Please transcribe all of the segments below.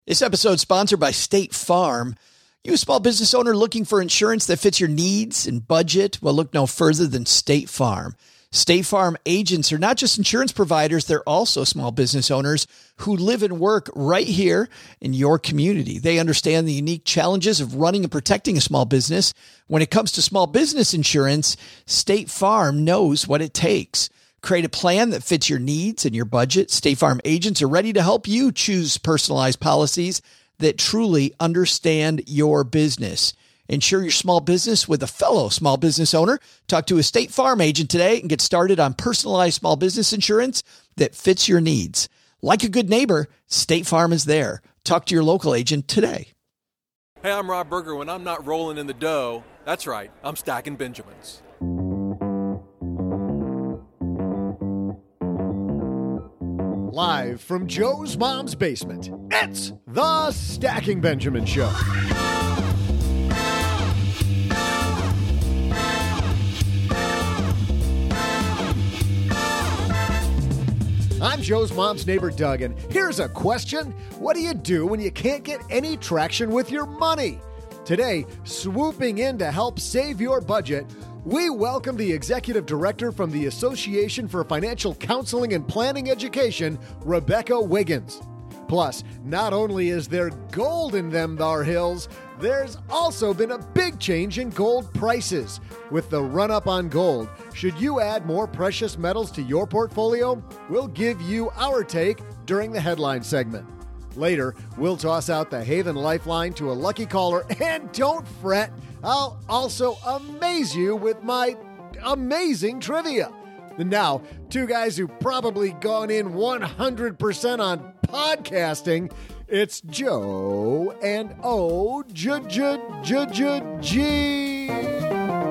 This episode is sponsored by State Farm. You a small business owner looking for insurance that fits your needs and budget? Well, look no further than State Farm. State Farm agents are not just insurance providers, they're also small business owners who live and work right here in your community. They understand the unique challenges of running and protecting a small business. When it comes to small business insurance, State Farm knows what it takes. Create a plan that fits your needs and your budget. State Farm agents are ready to help you choose personalized policies that truly understand your business. Insure your small business with a fellow small business owner. Talk to a State Farm agent today and get started on personalized small business insurance that fits your needs. Like a good neighbor, State Farm is there. Talk to your local agent today. Hey, I'm Rob Berger. When I'm not rolling in the dough, that's right, I'm stacking Benjamins. Live from Joe's mom's basement, it's the Stacking Benjamin Show. I'm Joe's mom's neighbor, Doug, and here's a question. What do you do when you can't get any traction with your money? Today, swooping in to help save your budget, we welcome the executive director from the Association for Financial Counseling and Planning Education, Rebecca Wiggins. Plus, not only is there gold in them thar hills, there's also been a big change in gold prices. With the run-up on gold, should you add more precious metals to your portfolio? We'll give you our take during the headline segment. Later, we'll toss out the Haven Lifeline to a lucky caller, and don't fret, I'll also amaze you with my amazing trivia. And now, two guys who've probably gone in 100% on podcasting, it's Joe and O-G.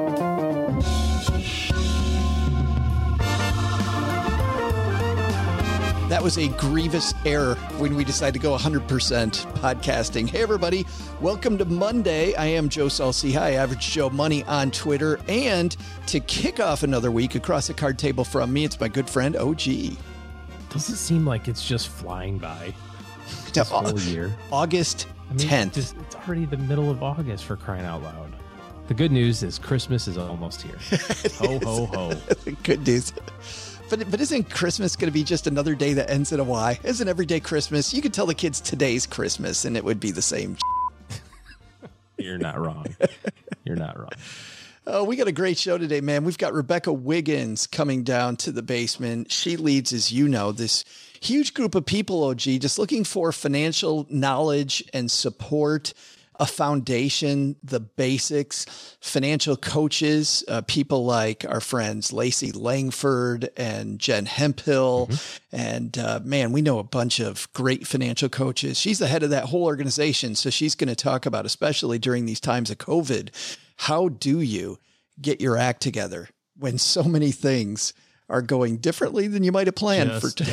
That was a grievous error when we decided to go 100% podcasting. Hey, everybody. Welcome to Monday. I am Joe Saul-Sehy, Average Joe Money on Twitter. And to kick off another week across the card table from me, it's my good friend, OG. Doesn't seem like it's just flying by this whole year. August 10th. It's already the middle of August, for crying out loud. The good news is Christmas is almost here. Ho, ho, ho. Good news. But isn't Christmas going to be just another day that ends in a Y? Isn't every day Christmas? You could tell the kids today's Christmas and it would be the same. You're not wrong. You're not wrong. Oh, we got a great show today, man. We've got Rebecca Wiggins coming down to the basement. She leads, as you know, this huge group of people, OG, just looking for financial knowledge and support, a foundation, the basics, financial coaches, people like our friends Lacey Langford and Jen Hemphill. Mm-hmm. And man, we know a bunch of great financial coaches. She's the head of that whole organization. So she's going to talk about, especially during these times of COVID, how do you get your act together when so many things are going differently than you might have planned?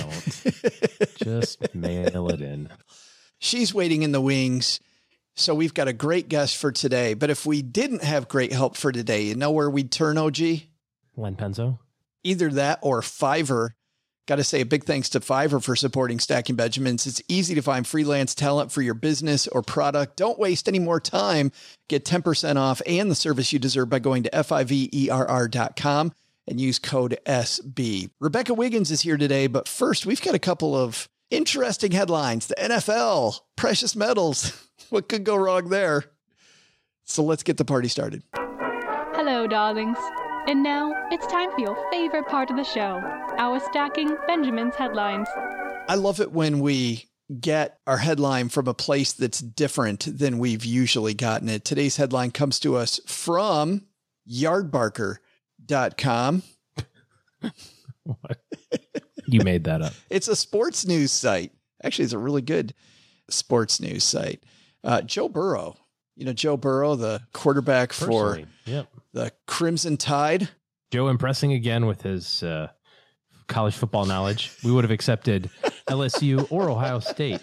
Just mail it in. She's waiting in the wings. So we've got a great guest for today. But if we didn't have great help for today, you know where we'd turn, OG? Len Penzo? Either that or Fiverr. Got to say a big thanks to Fiverr for supporting Stacking Benjamins. It's easy to find freelance talent for your business or product. Don't waste any more time. Get 10% off and the service you deserve by going to fiverr.com and use code SB. Rebecca Wiggins is here today, but first we've got a couple of interesting headlines. The NFL, precious metals. What could go wrong there? So let's get the party started. Hello, darlings. And now it's time for your favorite part of the show, our Stacking Benjamin's headlines. I love it when we get our headline from a place that's different than we've usually gotten it. Today's headline comes to us from yardbarker.com. What? You made that up. It's a sports news site. Actually, it's a really good sports news site. Joe Burrow, Joe Burrow, the quarterback for the Crimson Tide. Joe impressing again with his college football knowledge. We would have accepted LSU or Ohio State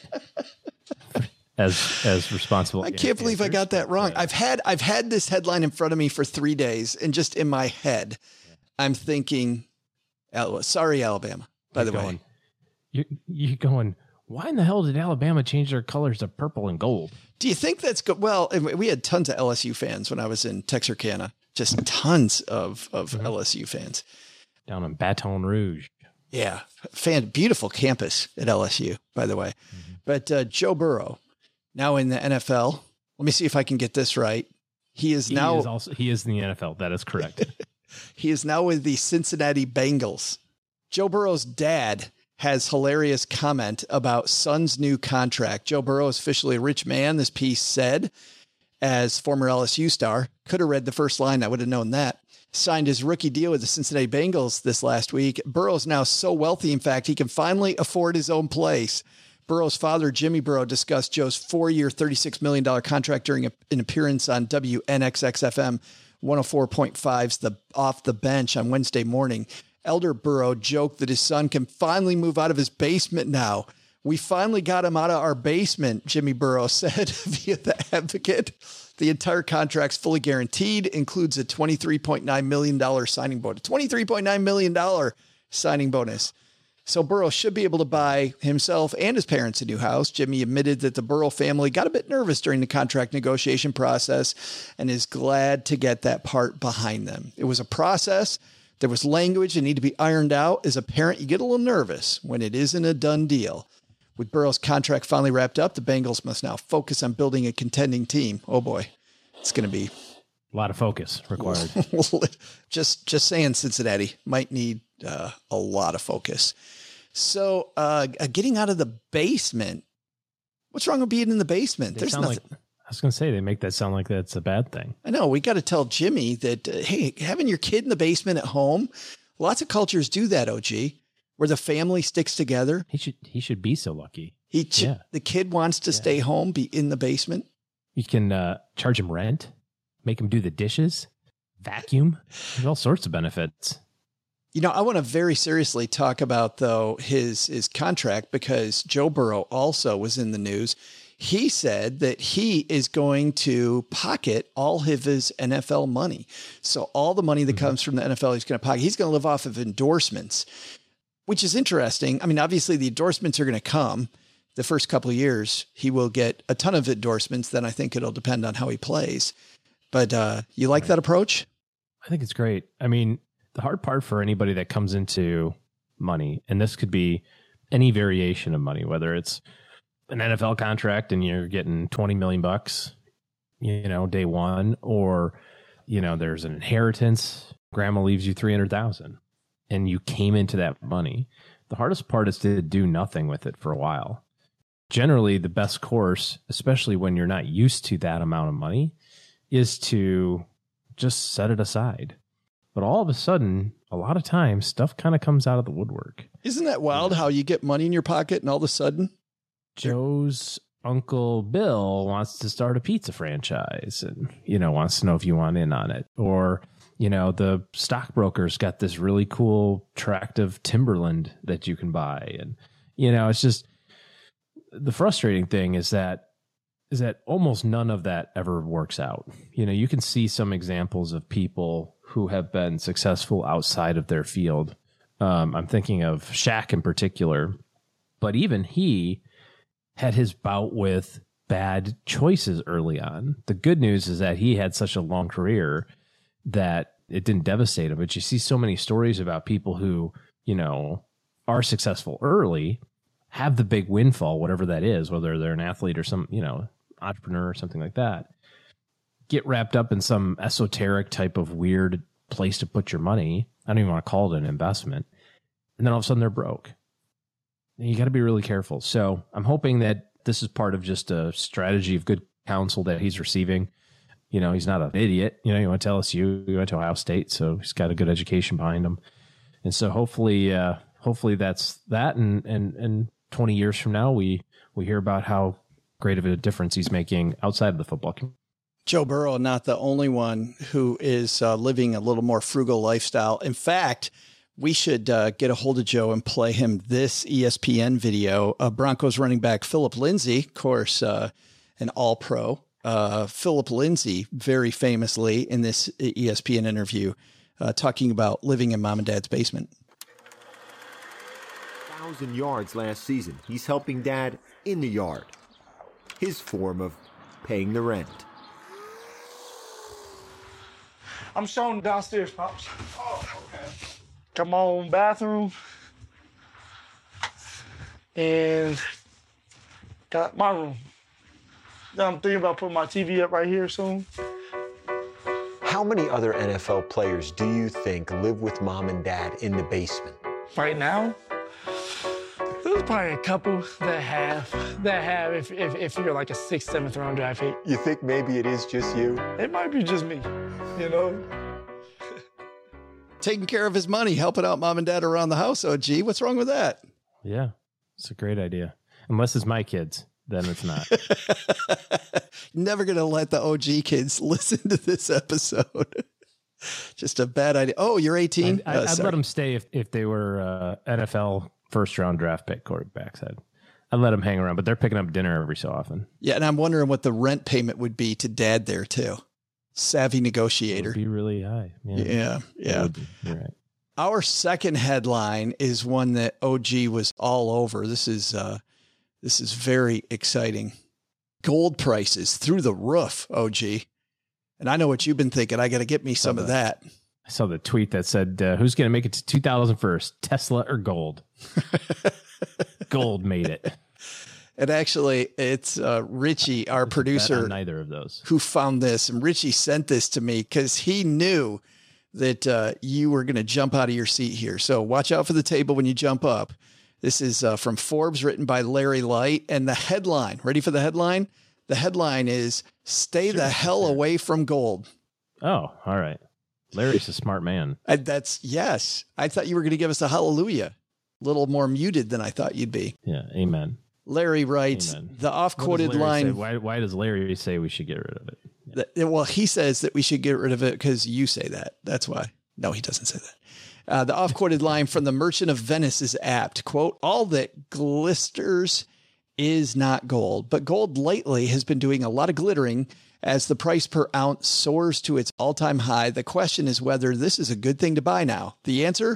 as responsible. I can't believe I got that wrong. Yeah. I've had this headline in front of me for 3 days, and just in my head, I'm thinking, sorry, Alabama. By the way, you're going Why in the hell did Alabama change their colors to purple and gold? Do you think that's good? Well, we had tons of LSU fans when I was in Texarkana, just tons of LSU fans. Down in Baton Rouge. Yeah. Beautiful campus at LSU, by the way. Mm-hmm. But Joe Burrow, now in the NFL. Let me see if I can get this right. He is in the NFL. That is correct. He is now with the Cincinnati Bengals. Joe Burrow's dad has hilarious comment about son's new contract. Joe Burrow is officially a rich man, this piece said, as former LSU star. Could have read the first line. I would have known that. Signed his rookie deal with the Cincinnati Bengals this last week. Burrow's now so wealthy, in fact, he can finally afford his own place. Burrow's father, Jimmy Burrow, discussed Joe's 4-year, $36 million contract during an appearance on WNXX-FM 104.5's The Off the Bench on Wednesday morning. Elder Burrow joked that his son can finally move out of his basement now. We finally got him out of our basement, Jimmy Burrow said via The Advocate. The entire contract's fully guaranteed, includes a $23.9 million signing bonus. $23.9 million signing bonus. So Burrow should be able to buy himself and his parents a new house. Jimmy admitted that the Burrow family got a bit nervous during the contract negotiation process and is glad to get that part behind them. It was a process. There was language that needed to be ironed out. As a parent, you get a little nervous when it isn't a done deal. With Burrow's contract finally wrapped up, the Bengals must now focus on building a contending team. Oh boy, it's going to be a lot of focus required. just saying, Cincinnati might need a lot of focus. So getting out of the basement. What's wrong with being in the basement? There's nothing. I was going to say, they make that sound like that's a bad thing. I know. We got to tell Jimmy that, hey, having your kid in the basement at home, lots of cultures do that, OG, where the family sticks together. He should be so lucky. The kid wants to stay home, be in the basement. You can charge him rent, make him do the dishes, vacuum. There's all sorts of benefits. You know, I want to very seriously talk about, though, his contract, because Joe Burrow also was in the news. He said that he is going to pocket all of his NFL money. So all the money that comes from the NFL, he's going to pocket. He's going to live off of endorsements, which is interesting. I mean, obviously the endorsements are going to come the first couple of years. He will get a ton of endorsements. Then I think it'll depend on how he plays. But you like that approach? I think it's great. I mean, the hard part for anybody that comes into money, and this could be any variation of money, whether it's an NFL contract and you're getting $20 million, day one, or, there's an inheritance, grandma leaves you $300,000 and you came into that money. The hardest part is to do nothing with it for a while. Generally, the best course, especially when you're not used to that amount of money, is to just set it aside. But all of a sudden, a lot of times, stuff kind of comes out of the woodwork. Isn't that wild how you get money in your pocket and all of a sudden? Joe's Uncle Bill wants to start a pizza franchise and, wants to know if you want in on it. Or, the stockbroker's got this really cool tract of timberland that you can buy. And, it's just the frustrating thing is that almost none of that ever works out. You can see some examples of people who have been successful outside of their field. I'm thinking of Shaq in particular, but even he had his bout with bad choices early on. The good news is that he had such a long career that it didn't devastate him. But you see so many stories about people who, are successful early, have the big windfall, whatever that is, whether they're an athlete or some, entrepreneur or something like that, get wrapped up in some esoteric type of weird place to put your money. I don't even want to call it an investment. And then all of a sudden they're broke. You got to be really careful. So I'm hoping that this is part of just a strategy of good counsel that he's receiving. He's not an idiot. He went to LSU, he went to Ohio State, so he's got a good education behind him. And so hopefully that's that. And 20 years from now, we hear about how great of a difference he's making outside of the football community. Joe Burrow, not the only one who is living a little more frugal lifestyle. In fact, we should get a hold of Joe and play him this ESPN video. Broncos running back Philip Lindsay, of course, an all-pro. Philip Lindsay, very famously in this ESPN interview, talking about living in mom and dad's basement. 1,000 yards last season. He's helping Dad in the yard. His form of paying the rent. I'm showing downstairs, Pops. Oh, okay. Got my own bathroom. And got my room. Then I'm thinking about putting my TV up right here soon. How many other NFL players do you think live with Mom and Dad in the basement? Right now, there's probably a couple that have if you're like a 6th, 7th round draft pick. You think maybe it is just you? It might be just me, you know? Taking care of his money, helping out Mom and Dad around the house, OG. What's wrong with that? Yeah, it's a great idea. Unless it's my kids, then it's not. Never going to let the OG kids listen to this episode. Just a bad idea. Oh, you're 18? I'd let them stay if they were NFL first-round draft pick quarterbacks. I'd let them hang around, but they're picking up dinner every so often. Yeah, and I'm wondering what the rent payment would be to Dad there, too. Savvy negotiator. It would be really high. Yeah. You're right. Our second headline is one that OG was all over. This is very exciting. Gold prices through the roof, OG. And I know what you've been thinking. I got to get me some of that. I saw the tweet that said, who's going to make it to 2000 first, Tesla or gold? Gold made it. And actually, it's Richie, our producer, neither of those, who found this. And Richie sent this to me because he knew that you were going to jump out of your seat here. So watch out for the table when you jump up. This is from Forbes, written by Larry Light. And the headline, ready for the headline? The headline is, "Stay the hell away from gold." Oh, all right. Larry's a smart man. Yes. I thought you were going to give us a hallelujah. A little more muted than I thought you'd be. Yeah, amen. Larry writes, amen. The off-quoted line. Why does Larry say we should get rid of it? Yeah. Well, he says that we should get rid of it because you say that. That's why. No, he doesn't say that. The off-quoted line from the Merchant of Venice is apt. Quote, "All that glisters is not gold, but gold lately has been doing a lot of glittering as the price per ounce soars to its all-time high. The question is whether this is a good thing to buy now. The answer,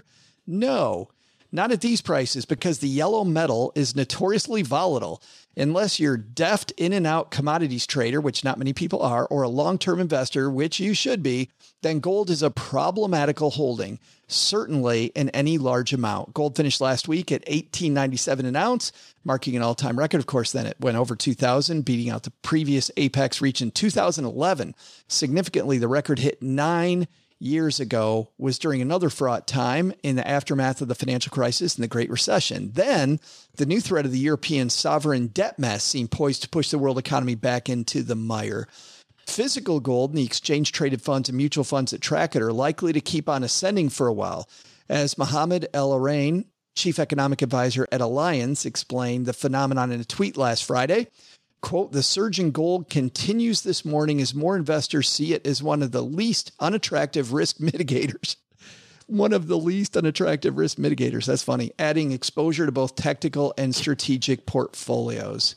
no, not at these prices, because the yellow metal is notoriously volatile. Unless you're deft in and out commodities trader, which not many people are, or a long-term investor, which you should be, then gold is a problematical holding, certainly in any large amount. Gold finished last week at $18.97 an ounce, marking an all-time record. Of course, then it went over 2,000, beating out the previous apex reach in 2011. Significantly, the record hit 9 years ago was during another fraught time in the aftermath of the financial crisis and the Great Recession. Then the new threat of the European sovereign debt mess seemed poised to push the world economy back into the mire. Physical gold and the exchange-traded funds and mutual funds that track it are likely to keep on ascending for a while. As Mohammed El-Arain, chief economic advisor at Alliance, explained the phenomenon in a tweet last Friday, quote, "The surge in gold continues this morning as more investors see it as one of the least unattractive risk mitigators." One of the least unattractive risk mitigators. That's funny. Adding exposure to both tactical and strategic portfolios.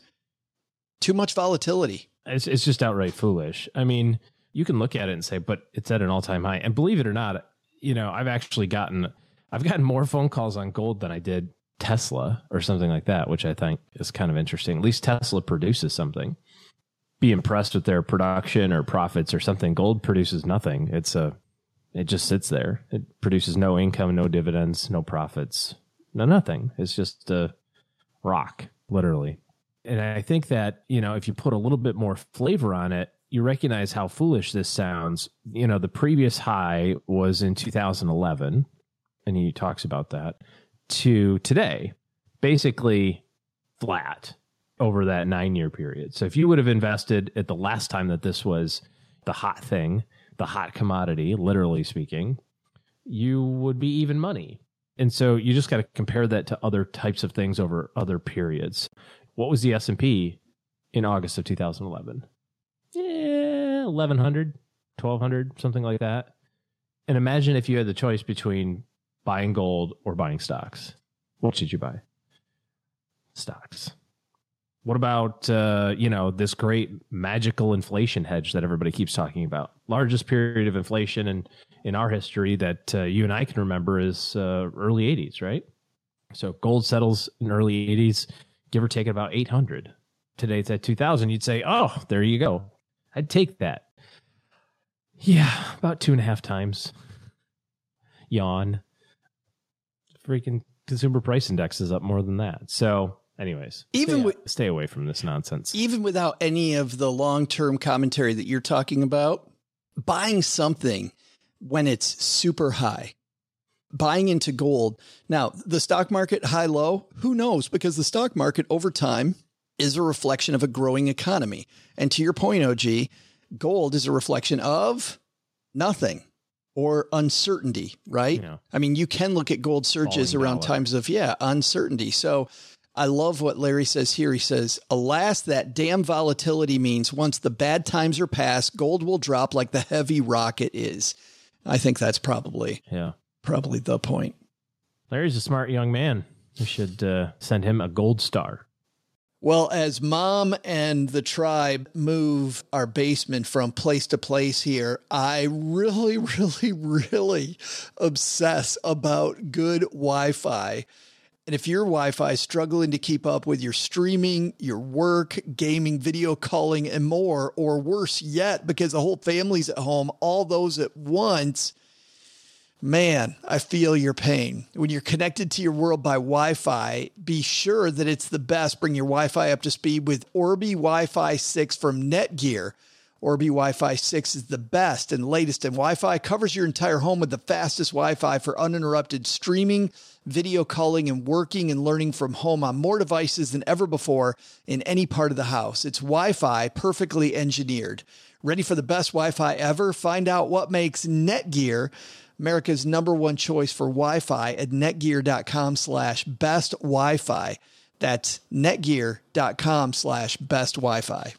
Too much volatility. It's just outright foolish. I mean, you can look at it and say, but it's at an all-time high. And believe it or not, I've gotten more phone calls on gold than I did Tesla or something like that, which I think is kind of interesting. At least Tesla produces something. Be impressed with their production or profits or something. Gold produces nothing. It just sits there. It produces no income, no dividends, no profits, nothing. It's just a rock, literally. And I think that, if you put a little bit more flavor on it, you recognize how foolish this sounds. The previous high was in 2011, and he talks about that, to today, basically flat over that 9-year period. So if you would have invested at the last time that this was the hot thing, the hot commodity, literally speaking, you would be even money. And so you just got to compare that to other types of things over other periods. What was the S&P in August of 2011? 1,100, 1,200, something like that. And imagine if you had the choice between buying gold or buying stocks. What should you buy? Stocks. What about, this great magical inflation hedge that everybody keeps talking about? Largest period of inflation in our history that you and I can remember is early 80s, right? So gold settles in early 80s, give or take about 800. Today it's at 2,000. You'd say, oh, there you go. I'd take that. Yeah, about 2.5 times. Yawn. Freaking consumer price index is up more than that. So anyways, stay away from this nonsense. Even without any of the long-term commentary that you're talking about, buying something when it's super high, buying into gold. Now, the stock market high, low, who knows? Because the stock market over time is a reflection of a growing economy. And to your point, OG, gold is a reflection of nothing or uncertainty, right? Yeah. I mean, you can look at gold surges Falling around dollar. times of, uncertainty. So I love what Larry says here. He says, alas, that damn volatility means once the bad times are past, gold will drop like the heavy rock it is. I think that's probably the point. Larry's a smart young man. We should send him a gold star. Well, as Mom and the tribe move our basement from place to place here, I really, really, really obsess about good Wi-Fi. And if your Wi-Fi is struggling to keep up with your streaming, your work, gaming, video calling, and more, or worse yet, because the whole family's at home, all those at once, man, I feel your pain. When you're connected to your world by Wi-Fi, be sure that it's the best. Bring your Wi-Fi up to speed with Orbi Wi-Fi 6 from Netgear. Orbi Wi-Fi 6 is the best and latest in Wi-Fi, covers your entire home with the fastest Wi-Fi for uninterrupted streaming, video calling, and working and learning from home on more devices than ever before in any part of the house. It's Wi-Fi perfectly engineered. Ready for the best Wi-Fi ever? Find out what makes Netgear America's #1 choice for Wi-Fi at netgear.com/best Wi-Fi. That's netgear.com/best Wi-Fi.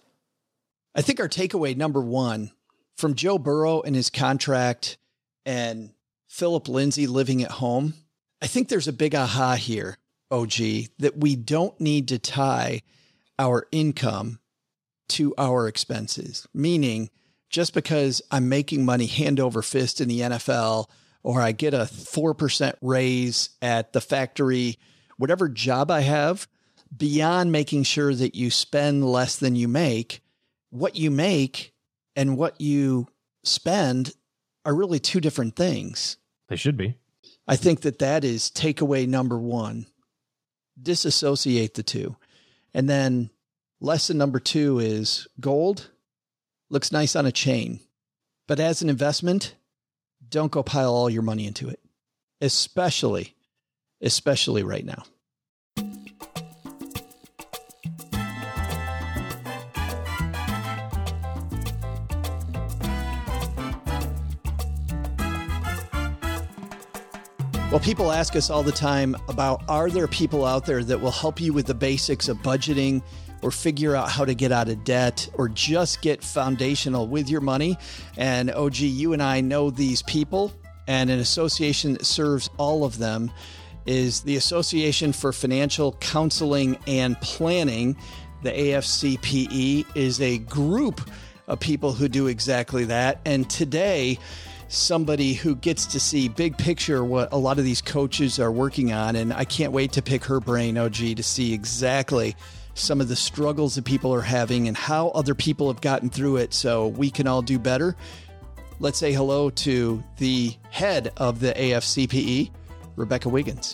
I think our takeaway #1 from Joe Burrow and his contract and Philip Lindsay living at home, I think there's a big aha here, OG, that we don't need to tie our income to our expenses, meaning just because I'm making money hand over fist in the NFL, or I get a 4% raise at the factory, whatever job I have, beyond making sure that you spend less than you make, what you make and what you spend are really two different things. They should be. I think that is takeaway #1. Disassociate the two. And then lesson #2 is gold looks nice on a chain, but as an investment, don't go pile all your money into it, especially right now. Well, people ask us all the time about, are there people out there that will help you with the basics of budgeting or figure out how to get out of debt or just get foundational with your money? And OG, you and I know these people, and an association that serves all of them is the Association for Financial Counseling and Planning. The AFCPE is a group of people who do exactly that. And today, somebody who gets to see big picture what a lot of these coaches are working on. And I can't wait to pick her brain, OG, to see exactly some of the struggles that people are having and how other people have gotten through it so we can all do better. Let's say hello to the head of the AFCPE, Rebecca Wiggins.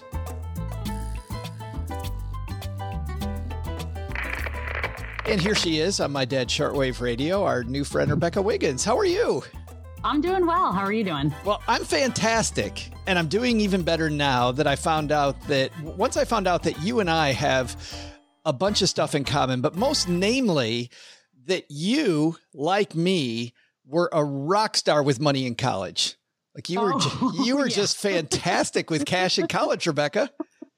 And here she is on My Dad's Shortwave Radio, our new friend, Rebecca Wiggins. How are you? I'm doing well. How are you doing? Well, I'm fantastic. And I'm doing even better now that once I found out that you and I have a bunch of stuff in common, but most namely that you, like me, were a rock star with money in college. Like you were just fantastic with cash in college, Rebecca.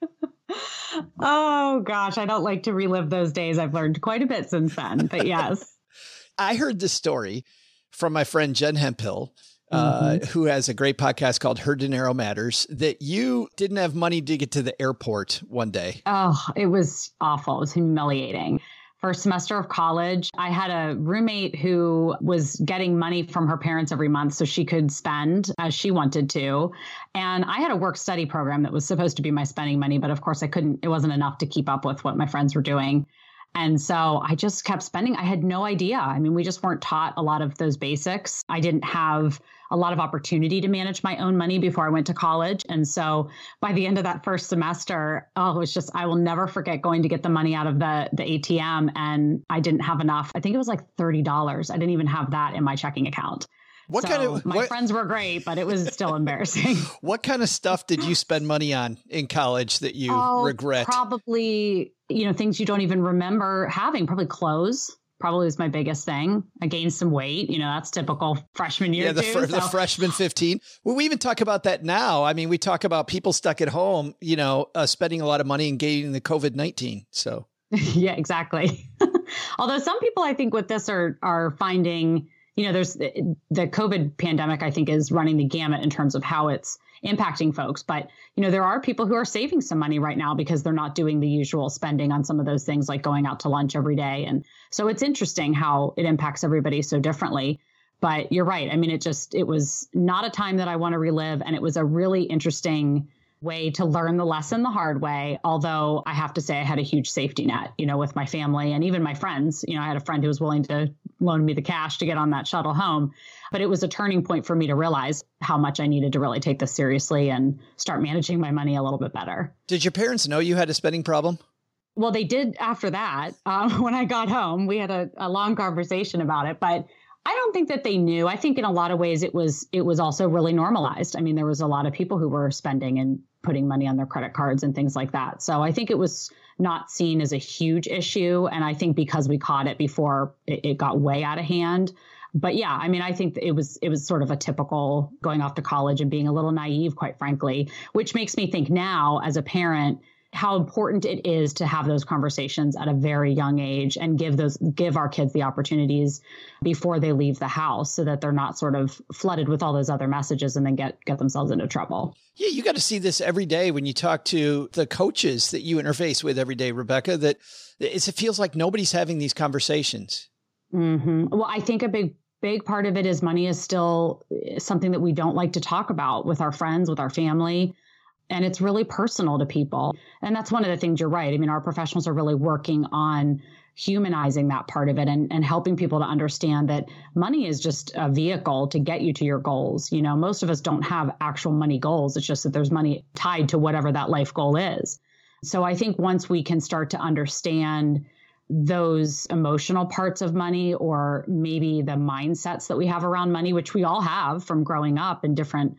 Oh gosh, I don't like to relive those days. I've learned quite a bit since then, but yes. I heard this story from my friend Jen Hemphill, who has a great podcast called Her Dinero Matters, that you didn't have money to get to the airport one day. Oh, it was awful. It was humiliating. first semester of college. I had a roommate who was getting money from her parents every month so she could spend as she wanted to. And I had a work study program that was supposed to be my spending money, but of course it wasn't enough to keep up with what my friends were doing. And so I just kept spending. I had no idea. I mean, we just weren't taught a lot of those basics. I didn't have a lot of opportunity to manage my own money before I went to college. And so by the end of that first semester, it was just, I will never forget going to get the money out of the ATM. And I didn't have enough. I think it was like $30. I didn't even have that in my checking account. My friends were great, but it was still embarrassing. What kind of stuff did you spend money on in college that you regret? Probably, things you don't even remember having. Probably clothes. Probably was my biggest thing. I gained some weight. That's typical freshman year. Yeah, the freshman 15. Well, we even talk about that now. I mean, we talk about people stuck at home, spending a lot of money and gaining the COVID-19. So yeah, exactly. Although some people, I think, with this are finding. There's the COVID pandemic, I think, is running the gamut in terms of how it's impacting folks. But, there are people who are saving some money right now because they're not doing the usual spending on some of those things like going out to lunch every day. And so it's interesting how it impacts everybody so differently. But you're right. I mean, it was not a time that I want to relive. And it was a really interesting way to learn the lesson the hard way. Although I have to say I had a huge safety net, with my family and even my friends. I had a friend who was willing to loan me the cash to get on that shuttle home. But it was a turning point for me to realize how much I needed to really take this seriously and start managing my money a little bit better. Did your parents know you had a spending problem? Well, they did after that. When I got home, we had a long conversation about it, but I don't think that they knew. I think in a lot of ways it was also really normalized. I mean, there was a lot of people who were spending and putting money on their credit cards and things like that. So I think it was not seen as a huge issue. And I think because we caught it before it got way out of hand. But yeah, I mean, I think it was sort of a typical going off to college and being a little naive, quite frankly, which makes me think now as a parent, how important it is to have those conversations at a very young age and give our kids the opportunities before they leave the house so that they're not sort of flooded with all those other messages and then get themselves into trouble. Yeah, you got to see this every day when you talk to the coaches that you interface with every day, Rebecca, that it feels like nobody's having these conversations. Mm-hmm. Well, I think a big part of it is money is still something that we don't like to talk about with our friends, with our family. And it's really personal to people. And that's one of the things you're right. I mean, our professionals are really working on humanizing that part of it and helping people to understand that money is just a vehicle to get you to your goals. Most of us don't have actual money goals. It's just that there's money tied to whatever that life goal is. So I think once we can start to understand those emotional parts of money, or maybe the mindsets that we have around money, which we all have from growing up in different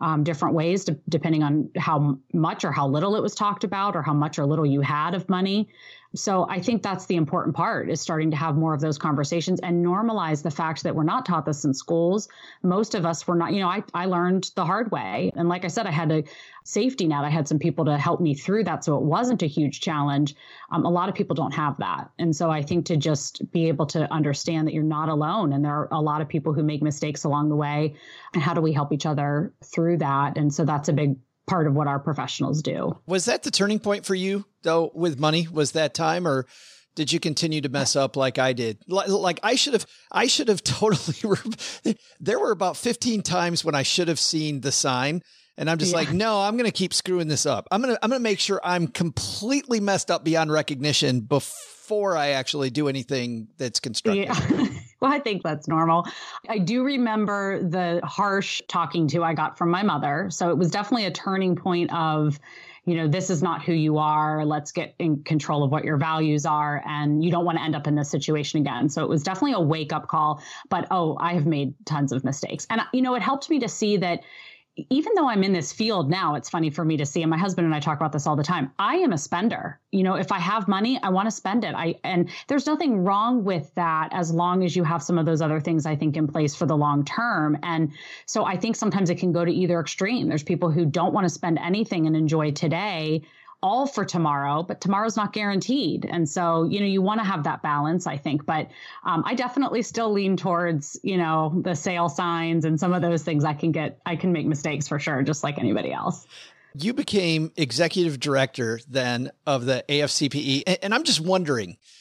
ways, depending on how much or how little it was talked about or how much or little you had of money. So I think that's the important part, is starting to have more of those conversations and normalize the fact that we're not taught this in schools. Most of us were not, I learned the hard way. And like I said, I had a safety net. I had some people to help me through that. So it wasn't a huge challenge. A lot of people don't have that. And so I think to just be able to understand that you're not alone, and there are a lot of people who make mistakes along the way, and how do we help each other through that? And so that's a big part of what our professionals do. Was that the turning point for you, though, with money? Was that time, or did you continue to mess up like I did? Like I should have totally, there were about 15 times when I should have seen the sign, and I'm just like, no, I'm going to keep screwing this up. I'm going to make sure I'm completely messed up beyond recognition before I actually do anything that's constructive. Yeah. Well, I think that's normal. I do remember the harsh talking to I got from my mother. So it was definitely a turning point of, this is not who you are. Let's get in control of what your values are. And you don't want to end up in this situation again. So it was definitely a wake up call. But, I have made tons of mistakes. And, it helped me to see that even though I'm in this field now, it's funny for me to see, and my husband and I talk about this all the time, I am a spender. If I have money, I want to spend it. And there's nothing wrong with that as long as you have some of those other things, I think, in place for the long term. And so I think sometimes it can go to either extreme. There's people who don't want to spend anything and enjoy today, all for tomorrow, but tomorrow's not guaranteed. And so, you want to have that balance, I think. But I definitely still lean towards, the sale signs and some of those things. I can make mistakes for sure, just like anybody else. You became executive director then of the AFCPE. And I'm just wondering,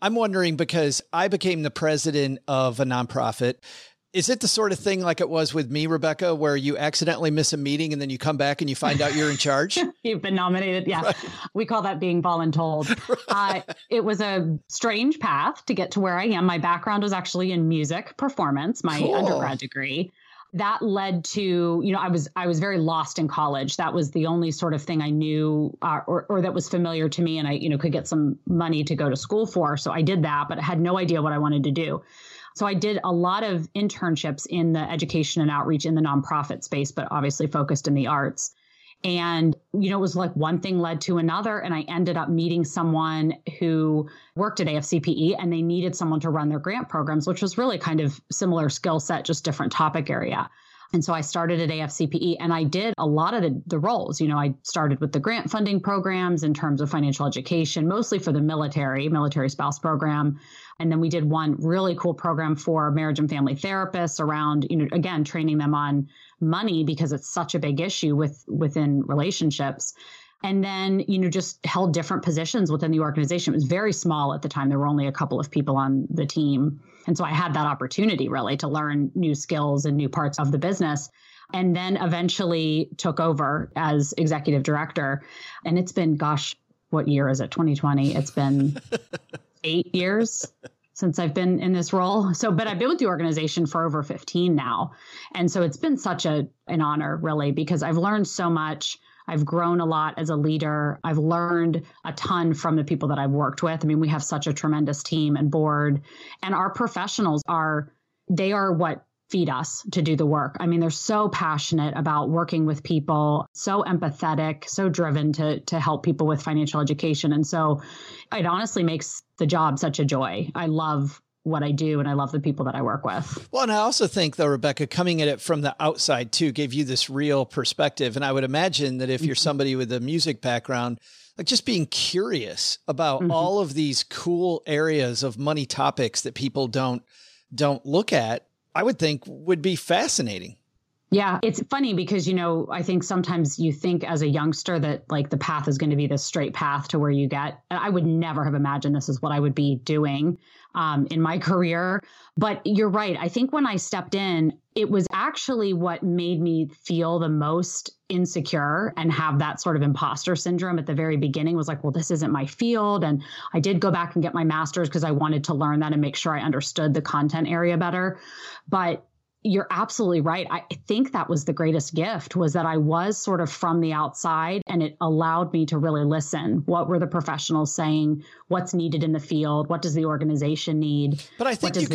I'm wondering, because I became the president of a nonprofit. Is it the sort of thing like it was with me, Rebecca, where you accidentally miss a meeting and then you come back and you find out you're in charge? You've been nominated. Yeah. Right. We call that being voluntold. Right. It was a strange path to get to where I am. My background was actually in music performance, my undergrad degree. That led to, I was very lost in college. That was the only sort of thing I knew or that was familiar to me. And I, could get some money to go to school for. So I did that, but I had no idea what I wanted to do. So I did a lot of internships in the education and outreach in the nonprofit space, but obviously focused in the arts. And, it was like one thing led to another. And I ended up meeting someone who worked at AFCPE, and they needed someone to run their grant programs, which was really kind of similar skill set, just different topic area. And so I started at AFCPE, and I did a lot of the roles. I started with the grant funding programs in terms of financial education, mostly for the military spouse program. And then we did one really cool program for marriage and family therapists around, again, training them on money, because it's such a big issue within relationships. And then, just held different positions within the organization. It was very small at the time. There were only a couple of people on the team. And so I had that opportunity really to learn new skills and new parts of the business. And then eventually took over as executive director. And it's been, what year is it? 2020. It's been 8 years since I've been in this role. But I've been with the organization for over 15 now. And so it's been such an honor, really, because I've learned so much. I've grown a lot as a leader. I've learned a ton from the people that I've worked with. I mean, we have such a tremendous team and board, and our professionals are what feed us to do the work. I mean, they're so passionate about working with people, so empathetic, so driven to help people with financial education. And so it honestly makes the job such a joy. I love what I do, and I love the people that I work with. Well, and I also think, though, Rebecca, coming at it from the outside too, gave you this real perspective. And I would imagine that if you're somebody with a music background, like just being curious about all of these cool areas of money topics that people don't look at, I would think would be fascinating. Yeah, it's funny because, I think sometimes you think as a youngster that like the path is going to be this straight path to where you get. I would never have imagined this is what I would be doing in my career. But you're right. I think when I stepped in, it was actually what made me feel the most insecure and have that sort of imposter syndrome at the very beginning. Was like, well, this isn't my field. And I did go back and get my master's because I wanted to learn that and make sure I understood the content area better. But you're absolutely right. I think that was the greatest gift, was that I was sort of from the outside, and it allowed me to really listen. What were the professionals saying? What's needed in the field? What does the organization need? But I think you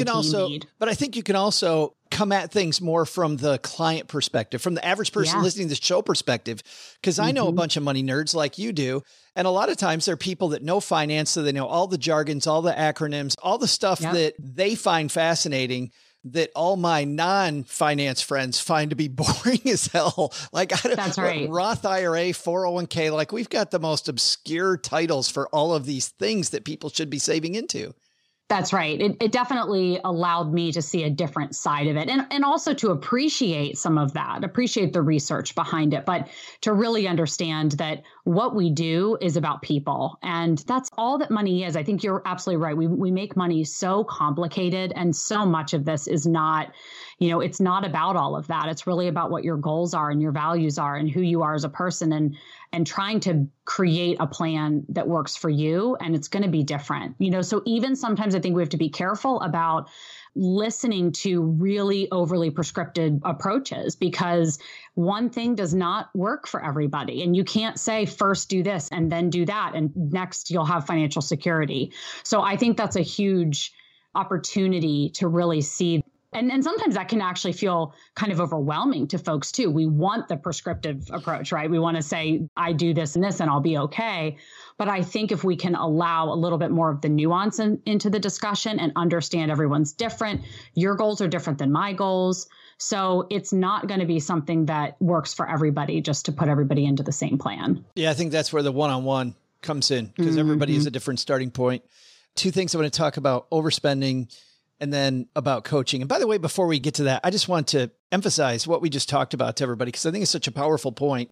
can also come at things more from the client perspective, from the average person listening to the show perspective. Because I know a bunch of money nerds like you do. And a lot of times they're people that know finance, so they know all the jargons, all the acronyms, all the stuff that they find fascinating, that all my non-finance friends find to be boring as hell. Like, that's right. Roth IRA, 401k, like we've got the most obscure titles for all of these things that people should be saving into. That's right. It definitely allowed me to see a different side of it, and also to appreciate some of that, appreciate the research behind it, but to really understand that what we do is about people. And that's all that money is. I think you're absolutely right. We make money so complicated, and so much of this is not, it's not about all of that. It's really about what your goals are and your values are and who you are as a person, and trying to create a plan that works for you. And it's going to be different, so even sometimes I think we have to be careful about listening to really overly prescriptive approaches, because one thing does not work for everybody. And you can't say first do this and then do that, and next you'll have financial security. So I think that's a huge opportunity to really see. And sometimes that can actually feel kind of overwhelming to folks too. We want the prescriptive approach, right? We want to say, I do this and this and I'll be okay. But I think if we can allow a little bit more of the nuance into the discussion and understand everyone's different, your goals are different than my goals. So it's not going to be something that works for everybody just to put everybody into the same plan. Yeah, I think that's where the one-on-one comes in, because everybody has a different starting point. Two things I want to talk about: overspending, and then about coaching. And by the way, before we get to that, I just want to emphasize what we just talked about to everybody, because I think it's such a powerful point.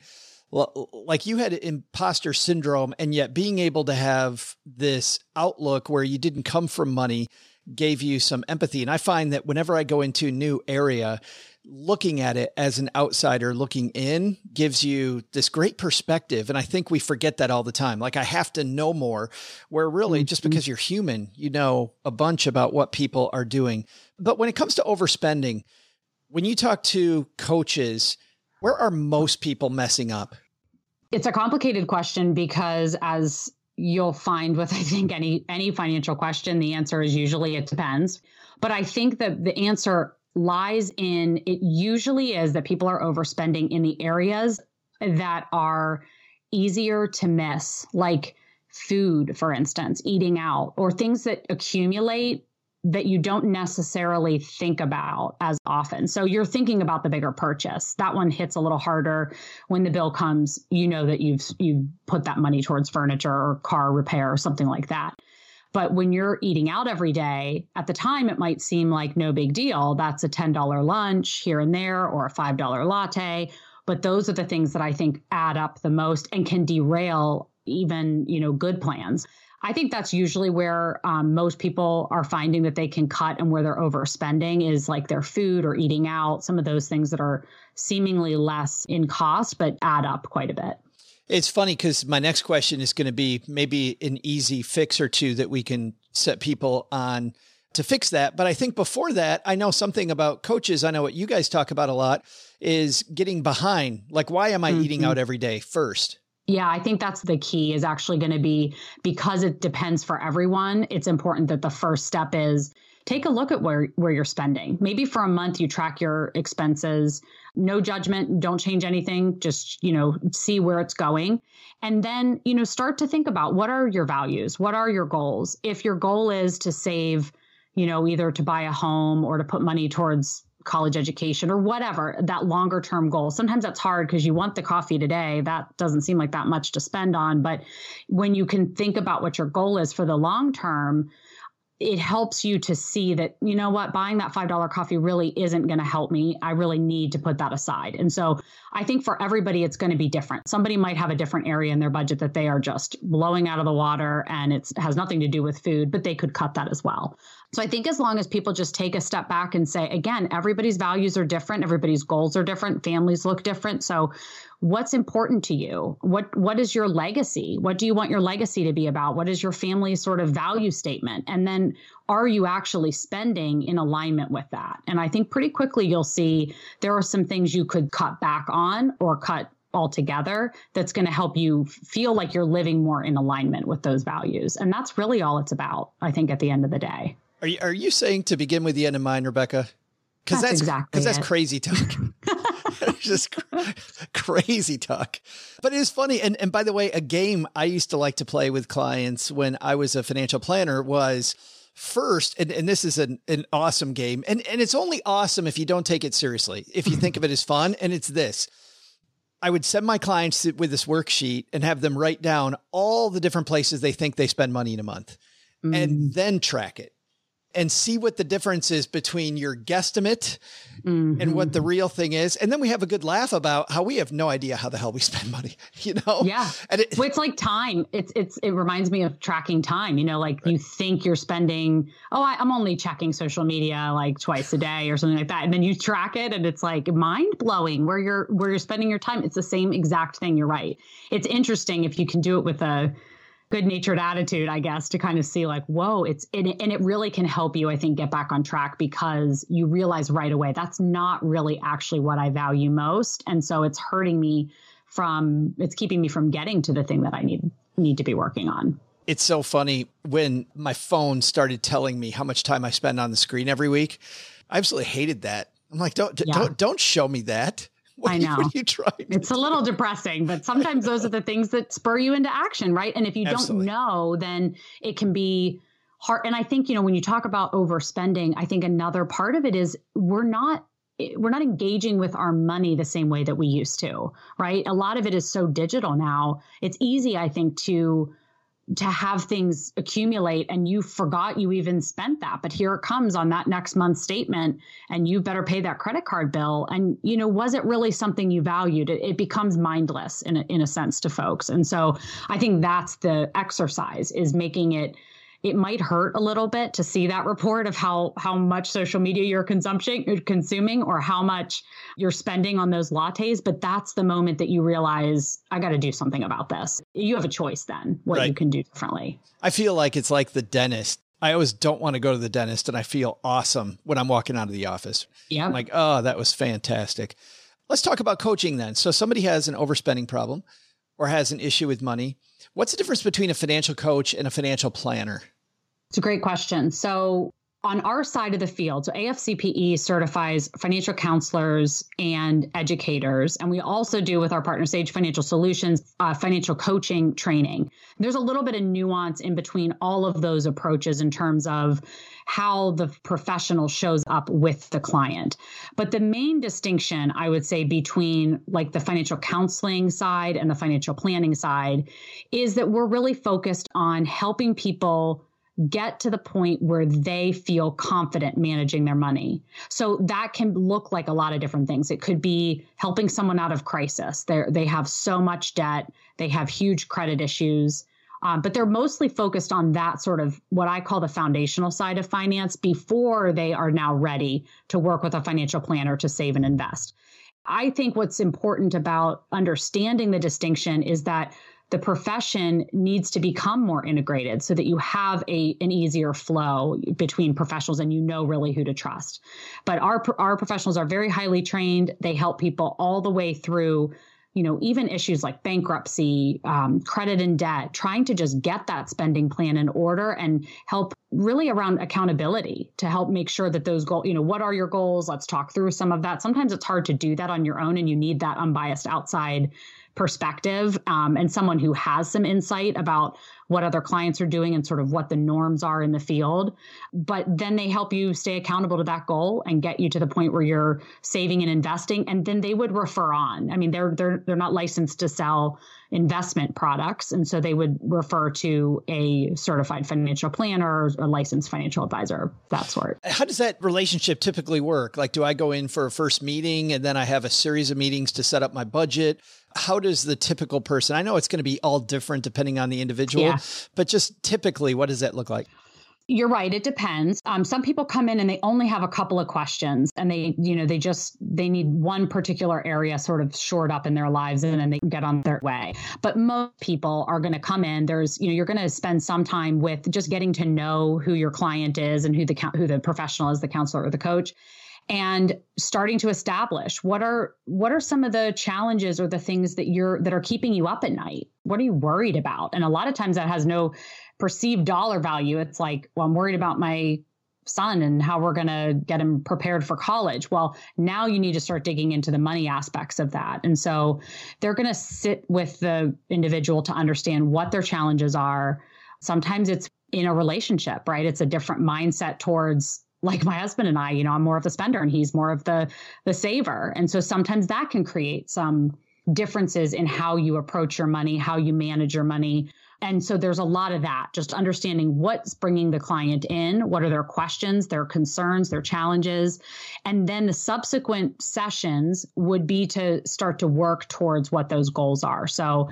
like you had imposter syndrome, and yet being able to have this outlook where you didn't come from money gave you some empathy. And I find that whenever I go into a new area, looking at it as an outsider looking in gives you this great perspective. And I think we forget that all the time. Like, I have to know more, where really just because you're human, you know a bunch about what people are doing. But when it comes to overspending, when you talk to coaches, where are most people messing up? It's a complicated question because, as you'll find with, I think, any financial question, the answer is usually it depends. But I think that the answer lies in, it usually is that people are overspending in the areas that are easier to miss, like food, for instance, eating out, or things that accumulate that you don't necessarily think about as often. So you're thinking about the bigger purchase. That one hits a little harder. When the bill comes, you know that you've put that money towards furniture or car repair or something like that. But when you're eating out every day, at the time, it might seem like no big deal. That's a $10 lunch here and there, or a $5 latte. But those are the things that I think add up the most and can derail even, good plans. I think that's usually where most people are finding that they can cut, and where they're overspending is like their food or eating out, some of those things that are seemingly less in cost, but add up quite a bit. It's funny because my next question is going to be maybe an easy fix or two that we can set people on to fix that. But I think before that, I know something about coaches. I know what you guys talk about a lot is getting behind. Like, why am I eating out every day first? Yeah, I think that's the key, is actually going to be, because it depends for everyone. It's important that the first step is take a look at where you're spending. Maybe for a month, you track your expenses, no judgment, don't change anything, just, see where it's going. And then, start to think about, what are your values? What are your goals? If your goal is to save, either to buy a home or to put money towards college education or whatever, that longer term goal. Sometimes that's hard because you want the coffee today. That doesn't seem like that much to spend on. But when you can think about what your goal is for the long term, it helps you to see that, buying that $5 coffee really isn't going to help me. I really need to put that aside. And so I think for everybody, it's going to be different. Somebody might have a different area in their budget that they are just blowing out of the water, and it has nothing to do with food, but they could cut that as well. So I think as long as people just take a step back and say, again, everybody's values are different. Everybody's goals are different. Families look different. So what's important to you? What is your legacy? What do you want your legacy to be about? What is your family's sort of value statement? And then are you actually spending in alignment with that? And I think pretty quickly you'll see there are some things you could cut back on or cut altogether that's going to help you feel like you're living more in alignment with those values. And that's really all it's about, I think, at the end of the day. Are you saying to begin with the end in mind, Rebecca? Because that's crazy talk. Just crazy talk. But it is funny. And by the way, a game I used to like to play with clients when I was a financial planner was first, and this is an awesome game. And it's only awesome if you don't take it seriously, if you think of it as fun. And it's this. I would send my clients with this worksheet and have them write down all the different places they think they spend money in a month, and then track it and see what the difference is between your guesstimate and what the real thing is. And then we have a good laugh about how we have no idea how the hell we spend money, Yeah. And well, it's like time. It reminds me of tracking time, right. You think you're spending, I'm only checking social media like twice a day or something like that. And then you track it and it's like mind blowing where you're spending your time. It's the same exact thing. You're right. It's interesting if you can do it with a good-natured attitude, I guess, to kind of see like, whoa, and it really can help you, I think, get back on track, because you realize right away, that's not really actually what I value most. And so it's hurting me it's keeping me from getting to the thing that I need to be working on. It's so funny when my phone started telling me how much time I spend on the screen every week. I absolutely hated that. I'm like, don't show me that. I know. What are you trying to It's a little depressing, but sometimes those are the things that spur you into action, right? And if you don't know, then it can be hard. And I think, when you talk about overspending, I think another part of it is we're not engaging with our money the same way that we used to, right? A lot of it is so digital now. It's easy, I think, to to have things accumulate and you forgot you even spent that. But here it comes on that next month's statement and you better pay that credit card bill. And, was it really something you valued? It becomes mindless in a sense to folks. And so I think that's the exercise, is making it might hurt a little bit to see that report of how much social media you're consuming or how much you're spending on those lattes. But that's the moment that you realize, I got to do something about this. You have a choice then what you can do differently. I feel like it's like the dentist. I always don't want to go to the dentist, and I feel awesome when I'm walking out of the office. Yeah. I'm like, oh, that was fantastic. Let's talk about coaching then. So somebody has an overspending problem or has an issue with money. What's the difference between a financial coach and a financial planner? It's a great question. So on our side of the field, so AFCPE certifies financial counselors and educators. And we also do with our partner Sage Financial Solutions, financial coaching training. There's a little bit of nuance in between all of those approaches in terms of how the professional shows up with the client. But the main distinction, I would say, between like the financial counseling side and the financial planning side is that we're really focused on helping people get to the point where they feel confident managing their money. So that can look like a lot of different things. It could be helping someone out of crisis. They have so much debt. They have huge credit issues. But they're mostly focused on that sort of what I call the foundational side of finance before they are now ready to work with a financial planner to save and invest. I think what's important about understanding the distinction is that the profession needs to become more integrated so that you have an easier flow between professionals and really who to trust. But our professionals are very highly trained. They help people all the way through, even issues like bankruptcy, credit and debt, trying to just get that spending plan in order and help really around accountability to help make sure that those goals, what are your goals? Let's talk through some of that. Sometimes it's hard to do that on your own and you need that unbiased outside perspective and someone who has some insight about what other clients are doing and sort of what the norms are in the field. But then they help you stay accountable to that goal and get you to the point where you're saving and investing. And then they would refer on. I mean, they're not licensed to sell investment products. And so they would refer to a certified financial planner or a licensed financial advisor, that sort. How does that relationship typically work? Like, do I go in for a first meeting and then I have a series of meetings to set up my budget? How does the typical person, I know it's going to be all different depending on the individual, but just typically, what does that look like? You're right. It depends. Some people come in and they only have a couple of questions and they need one particular area sort of shored up in their lives and then they can get on their way. But most people are going to come in. You're going to spend some time with just getting to know who your client is and who the professional is, the counselor or the coach, and starting to establish what are some of the challenges or the things that are keeping you up at night. What are you worried about? And a lot of times that has no perceived dollar value. It's like, well, I'm worried about my son and how we're going to get him prepared for college. Well, now you need to start digging into the money aspects of that. And so they're going to sit with the individual to understand what their challenges are. Sometimes it's in a relationship, right? It's a different mindset towards, like my husband and I, I'm more of the spender and he's more of the saver. And so sometimes that can create some differences in how you approach your money, how you manage your money. And so there's a lot of that, just understanding what's bringing the client in, what are their questions, their concerns, their challenges. And then the subsequent sessions would be to start to work towards what those goals are. So,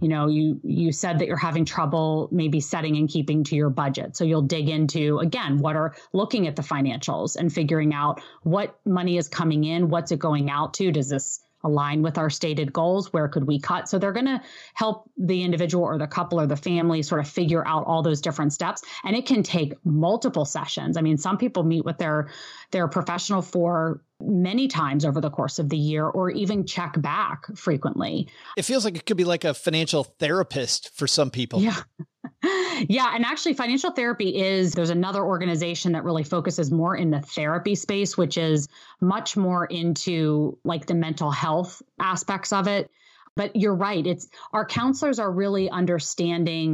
you said that you're having trouble maybe setting and keeping to your budget. So you'll dig into, again, looking at the financials and figuring out what money is coming in, what's it going out to? Does this align with our stated goals? Where could we cut? So they're going to help the individual or the couple or the family sort of figure out all those different steps. And it can take multiple sessions. I mean, some people meet with their professional for many times over the course of the year or even check back frequently. It feels like it could be like a financial therapist for some people. Yeah. Yeah. And actually financial therapy there's another organization that really focuses more in the therapy space, which is much more into like the mental health aspects of it. But you're right. Our counselors are really understanding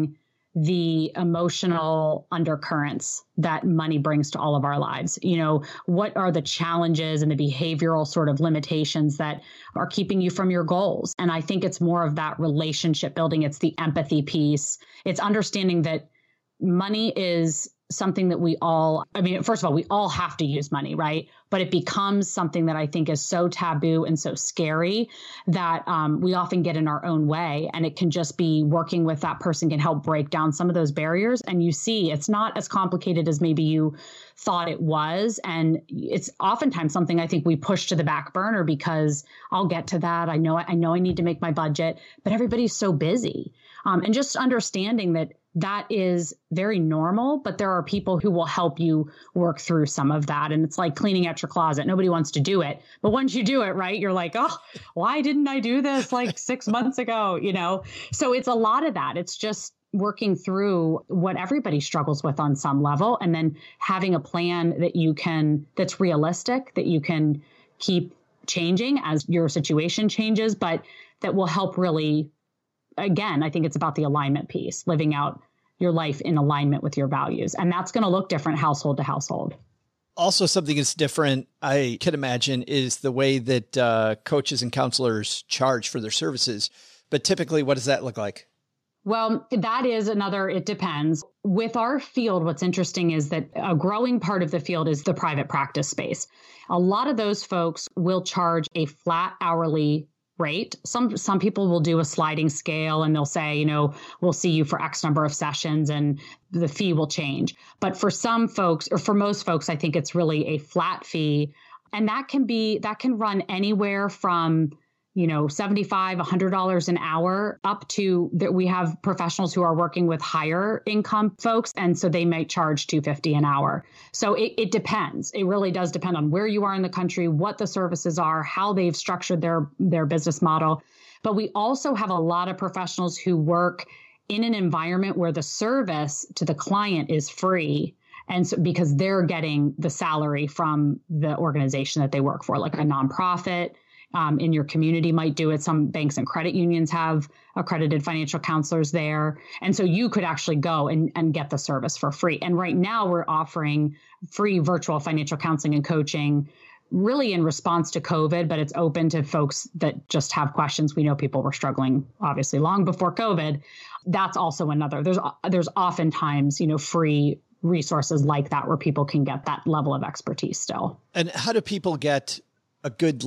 the emotional undercurrents that money brings to all of our lives. You know, what are the challenges and the behavioral sort of limitations that are keeping you from your goals? And I think it's more of that relationship building. It's the empathy piece. It's understanding that money is something that we all, I mean, first of all, we all have to use money, right? But it becomes something that I think is so taboo and so scary that we often get in our own way. And it can just be working with that person can help break down some of those barriers. And you see, it's not as complicated as maybe you thought it was. And it's oftentimes something I think we push to the back burner because I'll get to that. I know I need to make my budget, but everybody's so busy. And just understanding that is very normal, but there are people who will help you work through some of that. And it's like cleaning out your closet. Nobody wants to do it. But once you do it, right, you're like, oh, why didn't I do this like 6 months ago? You know, so it's a lot of that. It's just working through what everybody struggles with on some level, and then having a plan that's realistic, that you can keep changing as your situation changes, but that will help really. Again, I think it's about the alignment piece, living out your life in alignment with your values. And that's going to look different household to household. Also, something that's different, I can imagine, is the way that coaches and counselors charge for their services. But typically, what does that look like? Well, that is it depends. With our field, what's interesting is that a growing part of the field is the private practice space. A lot of those folks will charge a flat hourly rate. Some people will do a sliding scale and they'll say, you know, we'll see you for X number of sessions and the fee will change. But for some folks, or for most folks, I think it's really a flat fee. And that can run anywhere from, you know, $75, $100 an hour up to that. We have professionals who are working with higher income folks. And so they might charge $250 an hour. So it depends. It really does depend on where you are in the country, what the services are, how they've structured their business model. But we also have a lot of professionals who work in an environment where the service to the client is free. And so because they're getting the salary from the organization that they work for, like a nonprofit, in your community might do it. Some banks and credit unions have accredited financial counselors there. And so you could actually go and get the service for free. And right now we're offering free virtual financial counseling and coaching really in response to COVID, but it's open to folks that just have questions. We know people were struggling, obviously, long before COVID. That's also another. There's oftentimes, you know, free resources like that where people can get that level of expertise still. And how do people get a good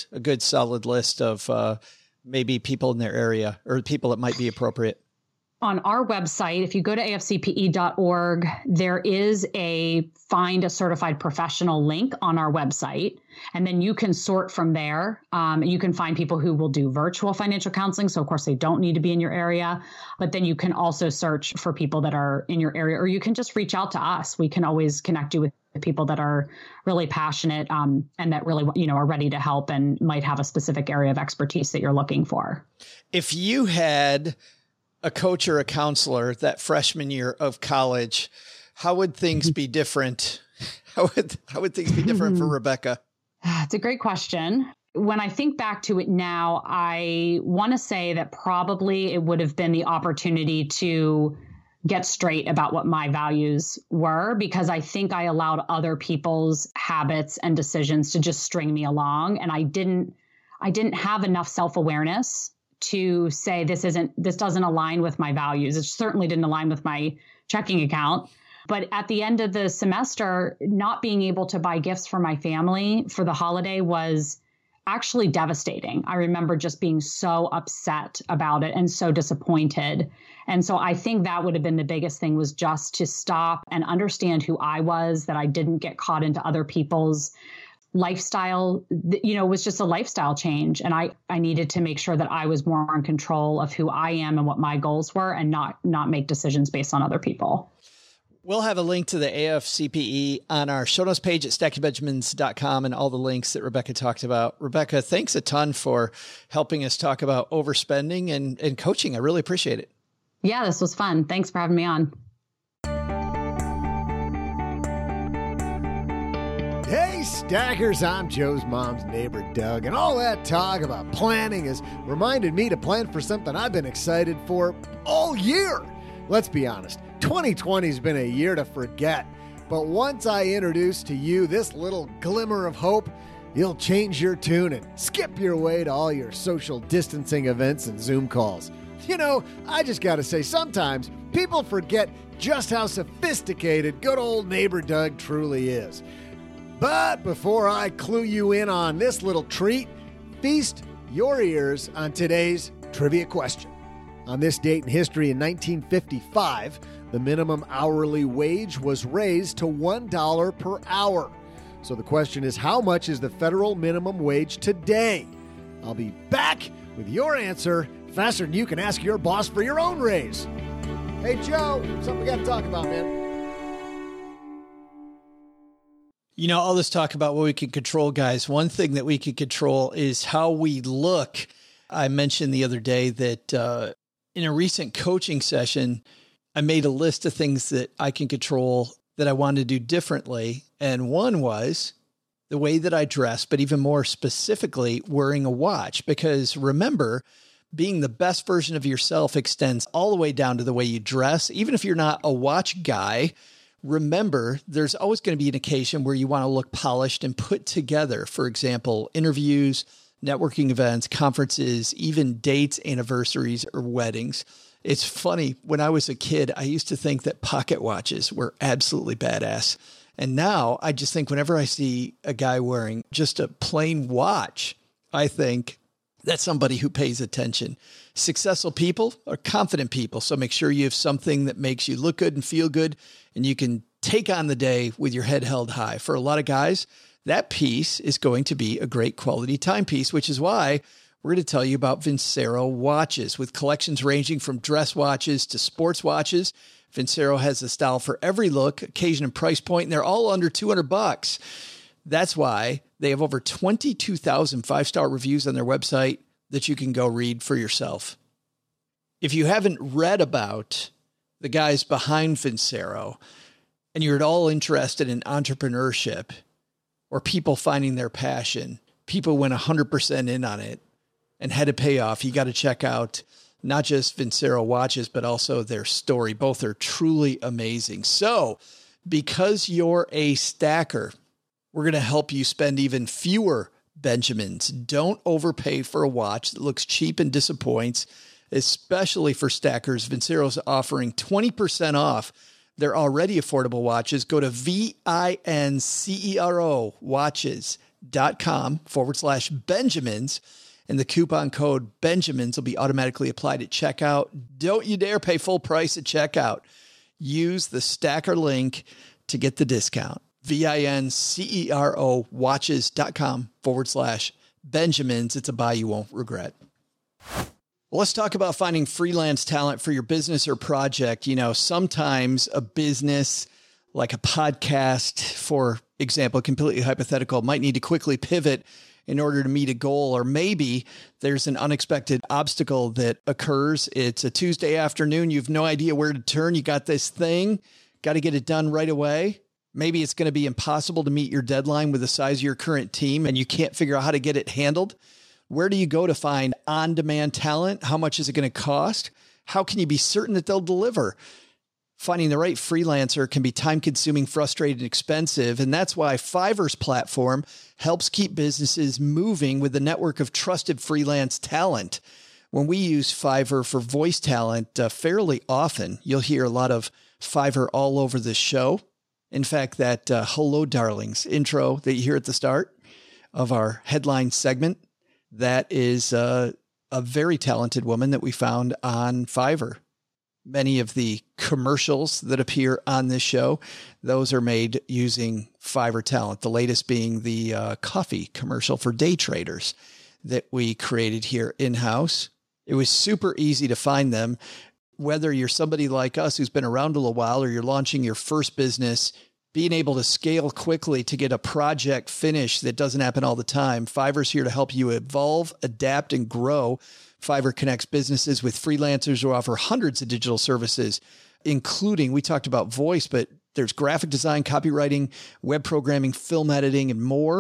solid list of maybe people in their area or people that might be appropriate? On our website, if you go to afcpe.org, there is a find a certified professional link on our website. And then you can sort from there. You can find people who will do virtual financial counseling. So of course they don't need to be in your area, but then you can also search for people that are in your area, or you can just reach out to us. We can always connect you with people that are really passionate and that really, you know, are ready to help and might have a specific area of expertise that you're looking for. If you had a coach or a counselor that freshman year of college, how would things be different? How would things be different for Rebecca? It's a great question. When I think back to it now, I want to say that probably it would have been the opportunity to get straight about what my values were, because I think I allowed other people's habits and decisions to just string me along. And I didn't have enough self-awareness to say, this doesn't align with my values. It certainly didn't align with my checking account. But at the end of the semester, not being able to buy gifts for my family for the holiday was actually devastating. I remember just being so upset about it and so disappointed. And so I think that would have been the biggest thing, was just to stop and understand who I was, that I didn't get caught into other people's lifestyle. You know, it was just a lifestyle change. And I needed to make sure that I was more in control of who I am and what my goals were, and not make decisions based on other people. We'll have a link to the AFCPE on our show notes page at stackingbenjamins.com and all the links that Rebecca talked about. Rebecca, thanks a ton for helping us talk about overspending and coaching. I really appreciate it. Yeah, this was fun. Thanks for having me on. Hey, Stackers, I'm Joe's mom's neighbor, Doug, and all that talk about planning has reminded me to plan for something I've been excited for all year. Let's be honest, 2020's been a year to forget. But once I introduce to you this little glimmer of hope, you'll change your tune and skip your way to all your social distancing events and Zoom calls. You know, I just gotta say, sometimes people forget just how sophisticated good old neighbor Doug truly is. But before I clue you in on this little treat, feast your ears on today's trivia question. On this date in history in 1955, the minimum hourly wage was raised to $1 per hour. So the question is, how much is the federal minimum wage today? I'll be back with your answer faster than you can ask your boss for your own raise. Hey, Joe, something we got to talk about, man. You know, all this talk about what we can control, guys. One thing that we can control is how we look. I mentioned the other day that in a recent coaching session, I made a list of things that I can control that I wanted to do differently. And one was the way that I dress, but even more specifically, wearing a watch. Because remember, being the best version of yourself extends all the way down to the way you dress. Even if you're not a watch guy, remember, there's always going to be an occasion where you want to look polished and put together. For example, interviews, networking events, conferences, even dates, anniversaries, or weddings. It's funny, when I was a kid, I used to think that pocket watches were absolutely badass. And now I just think whenever I see a guy wearing just a plain watch, I think that's somebody who pays attention. Successful people are confident people. So make sure you have something that makes you look good and feel good, and you can take on the day with your head held high. For a lot of guys, that piece is going to be a great quality timepiece, which is why we're going to tell you about Vincero watches. With collections ranging from dress watches to sports watches, Vincero has a style for every look, occasion, and price point, and they're all under $200. That's why they have over 22,000 five-star reviews on their website that you can go read for yourself. If you haven't read about the guys behind Vincero and you're at all interested in entrepreneurship or people finding their passion, people went 100% in on it and had to pay off, you got to check out not just Vincero watches, but also their story. Both are truly amazing. So because you're a stacker, we're going to help you spend even fewer Benjamins. Don't overpay for a watch that looks cheap and disappoints, especially for stackers. Vincero's offering 20% off their already affordable watches. Go to Vincero watches.com/Benjamins. And the coupon code Benjamins will be automatically applied at checkout. Don't you dare pay full price at checkout. Use the stacker link to get the discount. Vincero watches.com/Benjamins. It's a buy you won't regret. Well, let's talk about finding freelance talent for your business or project. You know, sometimes a business like a podcast, for example, completely hypothetical, might need to quickly pivot in order to meet a goal, or maybe there's an unexpected obstacle that occurs. It's a Tuesday afternoon. You have no idea where to turn. You got this thing, got to get it done right away. Maybe it's going to be impossible to meet your deadline with the size of your current team, and you can't figure out how to get it handled. Where do you go to find on-demand talent? How much is it going to cost? How can you be certain that they'll deliver? Finding the right freelancer can be time-consuming, frustrating, and expensive, and that's why Fiverr's platform helps keep businesses moving with a network of trusted freelance talent. When we use Fiverr for voice talent fairly often, you'll hear a lot of Fiverr all over the show. In fact, that Hello Darlings intro that you hear at the start of our headline segment, that is a very talented woman that we found on Fiverr. Many of the commercials that appear on this show, those are made using Fiverr talent. The latest being the coffee commercial for day traders that we created here in-house. It was super easy to find them. Whether you're somebody like us who's been around a little while or you're launching your first business, being able to scale quickly to get a project finished that doesn't happen all the time, Fiverr's here to help you evolve, adapt, and grow. Fiverr connects businesses with freelancers who offer hundreds of digital services, including, we talked about voice, but there's graphic design, copywriting, web programming, film editing, and more.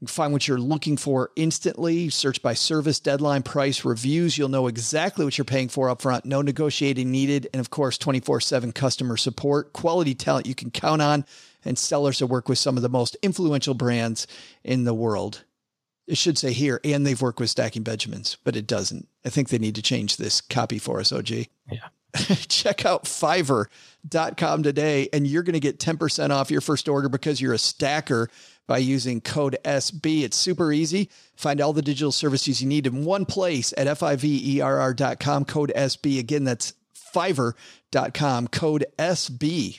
You can find what you're looking for instantly. Search by service, deadline, price, reviews. You'll know exactly what you're paying for up front. No negotiating needed. And of course, 24/7 customer support, quality talent you can count on, and sellers that work with some of the most influential brands in the world. It should say here, and they've worked with Stacking Benjamins, but it doesn't. I think they need to change this copy for us, OG. Yeah. Check out Fiverr.com today, and you're going to get 10% off your first order because you're a stacker by using code SB. It's super easy. Find all the digital services you need in one place at Fiverr.com, code SB. Again, that's Fiverr.com, code SB.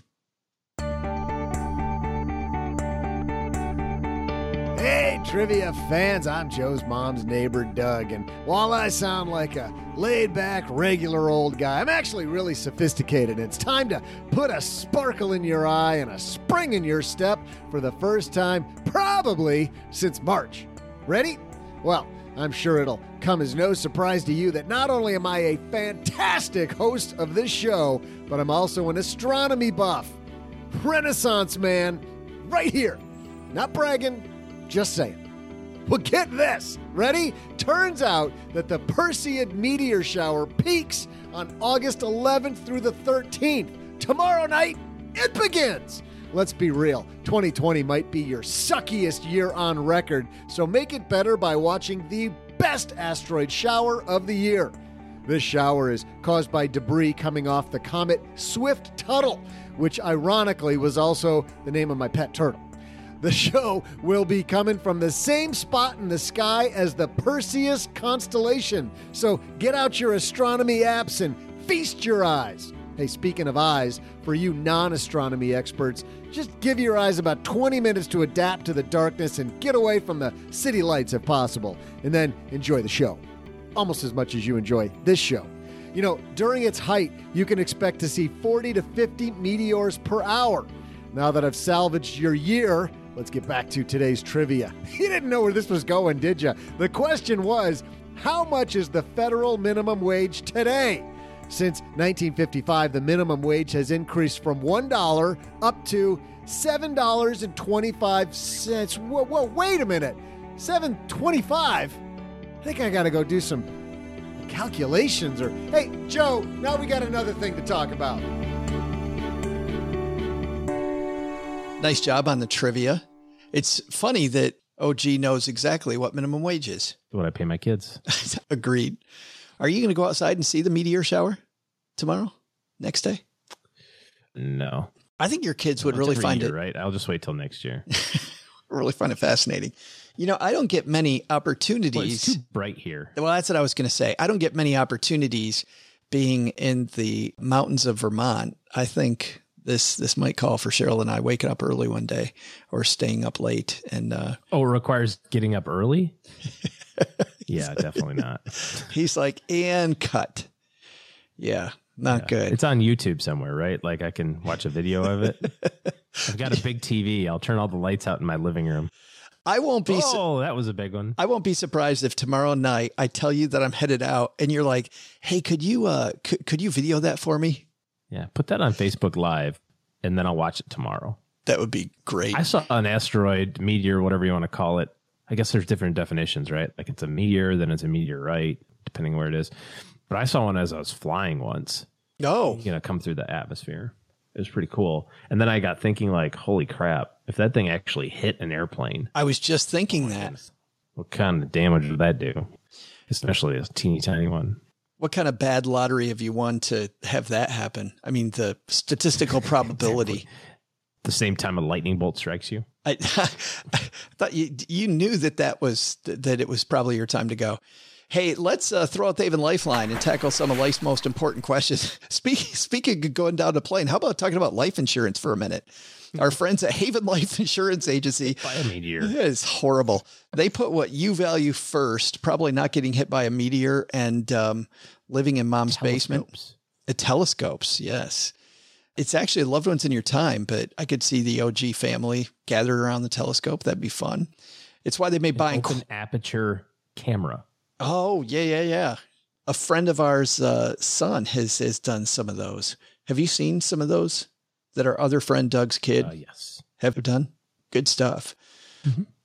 Hey, trivia fans, I'm Joe's mom's neighbor, Doug, and while I sound like a laid-back, regular old guy, I'm actually really sophisticated. It's time to put a sparkle in your eye and a spring in your step for the first time, probably since March. Ready? Well, I'm sure it'll come as no surprise to you that not only am I a fantastic host of this show, but I'm also an astronomy buff. Renaissance man, right here. Not bragging, just saying. Well, get this. Ready? Turns out that the Perseid meteor shower peaks on August 11th through the 13th. Tomorrow night, it begins. Let's be real. 2020 might be your suckiest year on record, so make it better by watching the best asteroid shower of the year. This shower is caused by debris coming off the comet Swift-Tuttle, which ironically was also the name of my pet turtle. The show will be coming from the same spot in the sky as the Perseus constellation. So get out your astronomy apps and feast your eyes. Hey, speaking of eyes, for you non-astronomy experts, just give your eyes about 20 minutes to adapt to the darkness and get away from the city lights if possible. And then enjoy the show. Almost as much as you enjoy this show. You know, during its height, you can expect to see 40 to 50 meteors per hour. Now that I've salvaged your year, let's get back to today's trivia. You didn't know where this was going, did you? The question was, how much is the federal minimum wage today? Since 1955, the minimum wage has increased from $1 up to $7.25. Whoa, wait a minute. $7.25? I think I got to go do some calculations. Or, hey, Joe, now we got another thing to talk about. Nice job on the trivia. It's funny that OG knows exactly what minimum wage is. What I pay my kids. Agreed. Are you going to go outside and see the meteor shower tomorrow? Next day? No. I think your kids would really find it. Right? I'll just wait till next year. Really find it fascinating. You know, I don't get many opportunities. Well, it's too bright here. Well, that's what I was going to say. I don't get many opportunities being in the mountains of Vermont. I think this might call for Cheryl and I waking up early one day or staying up late. And it requires getting up early? Yeah, definitely not. He's like, and cut. Yeah, not good. It's on YouTube somewhere, right? Like I can watch a video of it. I've got a big TV. I'll turn all the lights out in my living room. I won't be. That was a big one. I won't be surprised if tomorrow night I tell you that I'm headed out, and you're like, "Hey, could you video that for me?" Yeah, put that on Facebook Live, and then I'll watch it tomorrow. That would be great. I saw an asteroid, meteor, whatever you want to call it. I guess there's different definitions, right? Like it's a meteor, then it's a meteorite, depending where it is. But I saw one as I was flying once. Oh, come through the atmosphere. It was pretty cool. And then I got thinking, like, holy crap, if that thing actually hit an airplane. I was just thinking that. What kind of damage would that do? Especially a teeny tiny one. What kind of bad lottery have you won to have that happen? I mean, the statistical probability. Exactly. The same time a lightning bolt strikes you. I thought you knew that it was probably your time to go. Hey, let's throw out the Haven Lifeline and tackle some of life's most important questions. Speaking of going down a plane, how about talking about life insurance for a minute? Our friends at Haven Life Insurance Agency. By a meteor. It is horrible. They put what you value first, probably not getting hit by a meteor and living in mom's basement. Telescopes, yes. It's actually loved ones in your time, but I could see the OG family gathered around the telescope. That'd be fun. It's why they made buying open aperture camera. Oh, yeah. A friend of ours, son has done some of those. Have you seen some of those that our other friend Doug's kid yes. have done? Good stuff. Mm-hmm.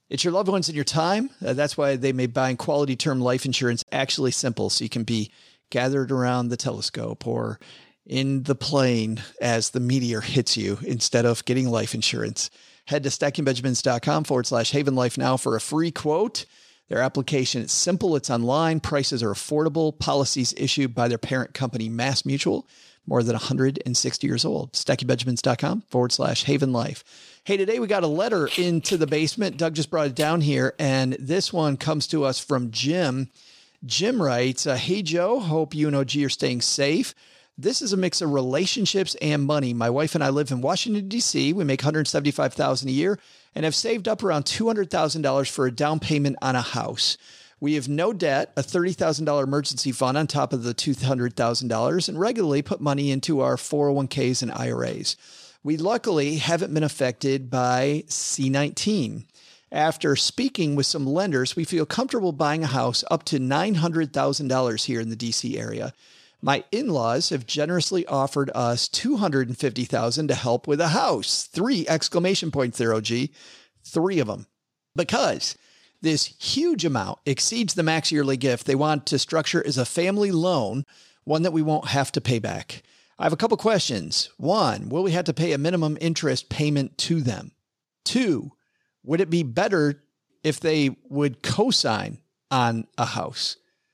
It's your loved ones and your time. That's why they made buying quality term life insurance actually simple, so you can be gathered around the telescope or in the plane as the meteor hits you instead of getting life insurance. Head to stackingbenjamins.com/Haven Life now for a free quote. Their application is simple. It's online. Prices are affordable. Policies issued by their parent company, Mass Mutual, more than 160 years old. stackingbenjamins.com/Haven Life. Hey, today we got a letter into the basement. Doug just brought it down here, and this one comes to us from Jim. Jim writes, hey, Joe, hope you and OG are staying safe. This is a mix of relationships and money. My wife and I live in Washington, D.C. We make $175,000 a year and have saved up around $200,000 for a down payment on a house. We have no debt, a $30,000 emergency fund on top of the $200,000, and regularly put money into our 401ks and IRAs. We luckily haven't been affected by C-19. After speaking with some lenders, we feel comfortable buying a house up to $900,000 here in the D.C. area. My in-laws have generously offered us $250,000 to help with a house. 3 exclamation points there, OG. 3 of them. Because this huge amount exceeds the max yearly gift, they want to structure as a family loan, one that we won't have to pay back. I have a couple questions. 1, will we have to pay a minimum interest payment to them? 2, would it be better if they would co-sign on a house?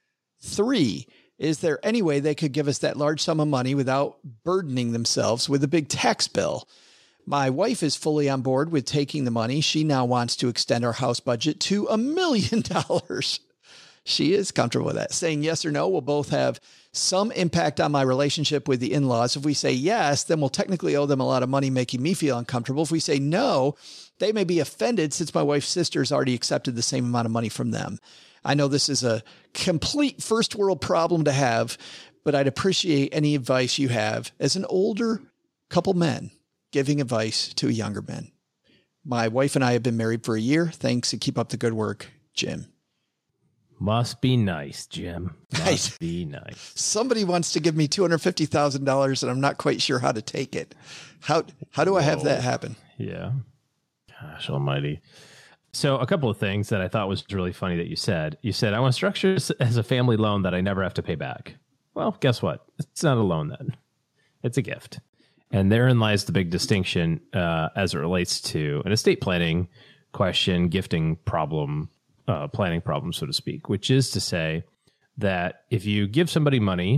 3, is there any way they could give us that large sum of money without burdening themselves with a big tax bill? My wife is fully on board with taking the money. She now wants to extend our house budget to $1 million. She is comfortable with that. Saying yes or no will both have some impact on my relationship with the in-laws. If we say yes, then we'll technically owe them a lot of money, making me feel uncomfortable. If we say no, they may be offended since my wife's sister's already accepted the same amount of money from them. I know this is a complete first world problem to have, but I'd appreciate any advice you have as an older couple men giving advice to younger men. My wife and I have been married for a year. Thanks, and keep up the good work, Jim. Must be nice, Jim. Must be nice. Somebody wants to give me $250,000 and I'm not quite sure how to take it. How do I have that happen? Yeah. Gosh almighty. So a couple of things that I thought was really funny that you said. You said, I want to structure this as a family loan that I never have to pay back. Well, guess what? It's not a loan then. It's a gift. And therein lies the big distinction as it relates to an estate planning question, gifting problem, planning problem, so to speak, which is to say that if you give somebody money,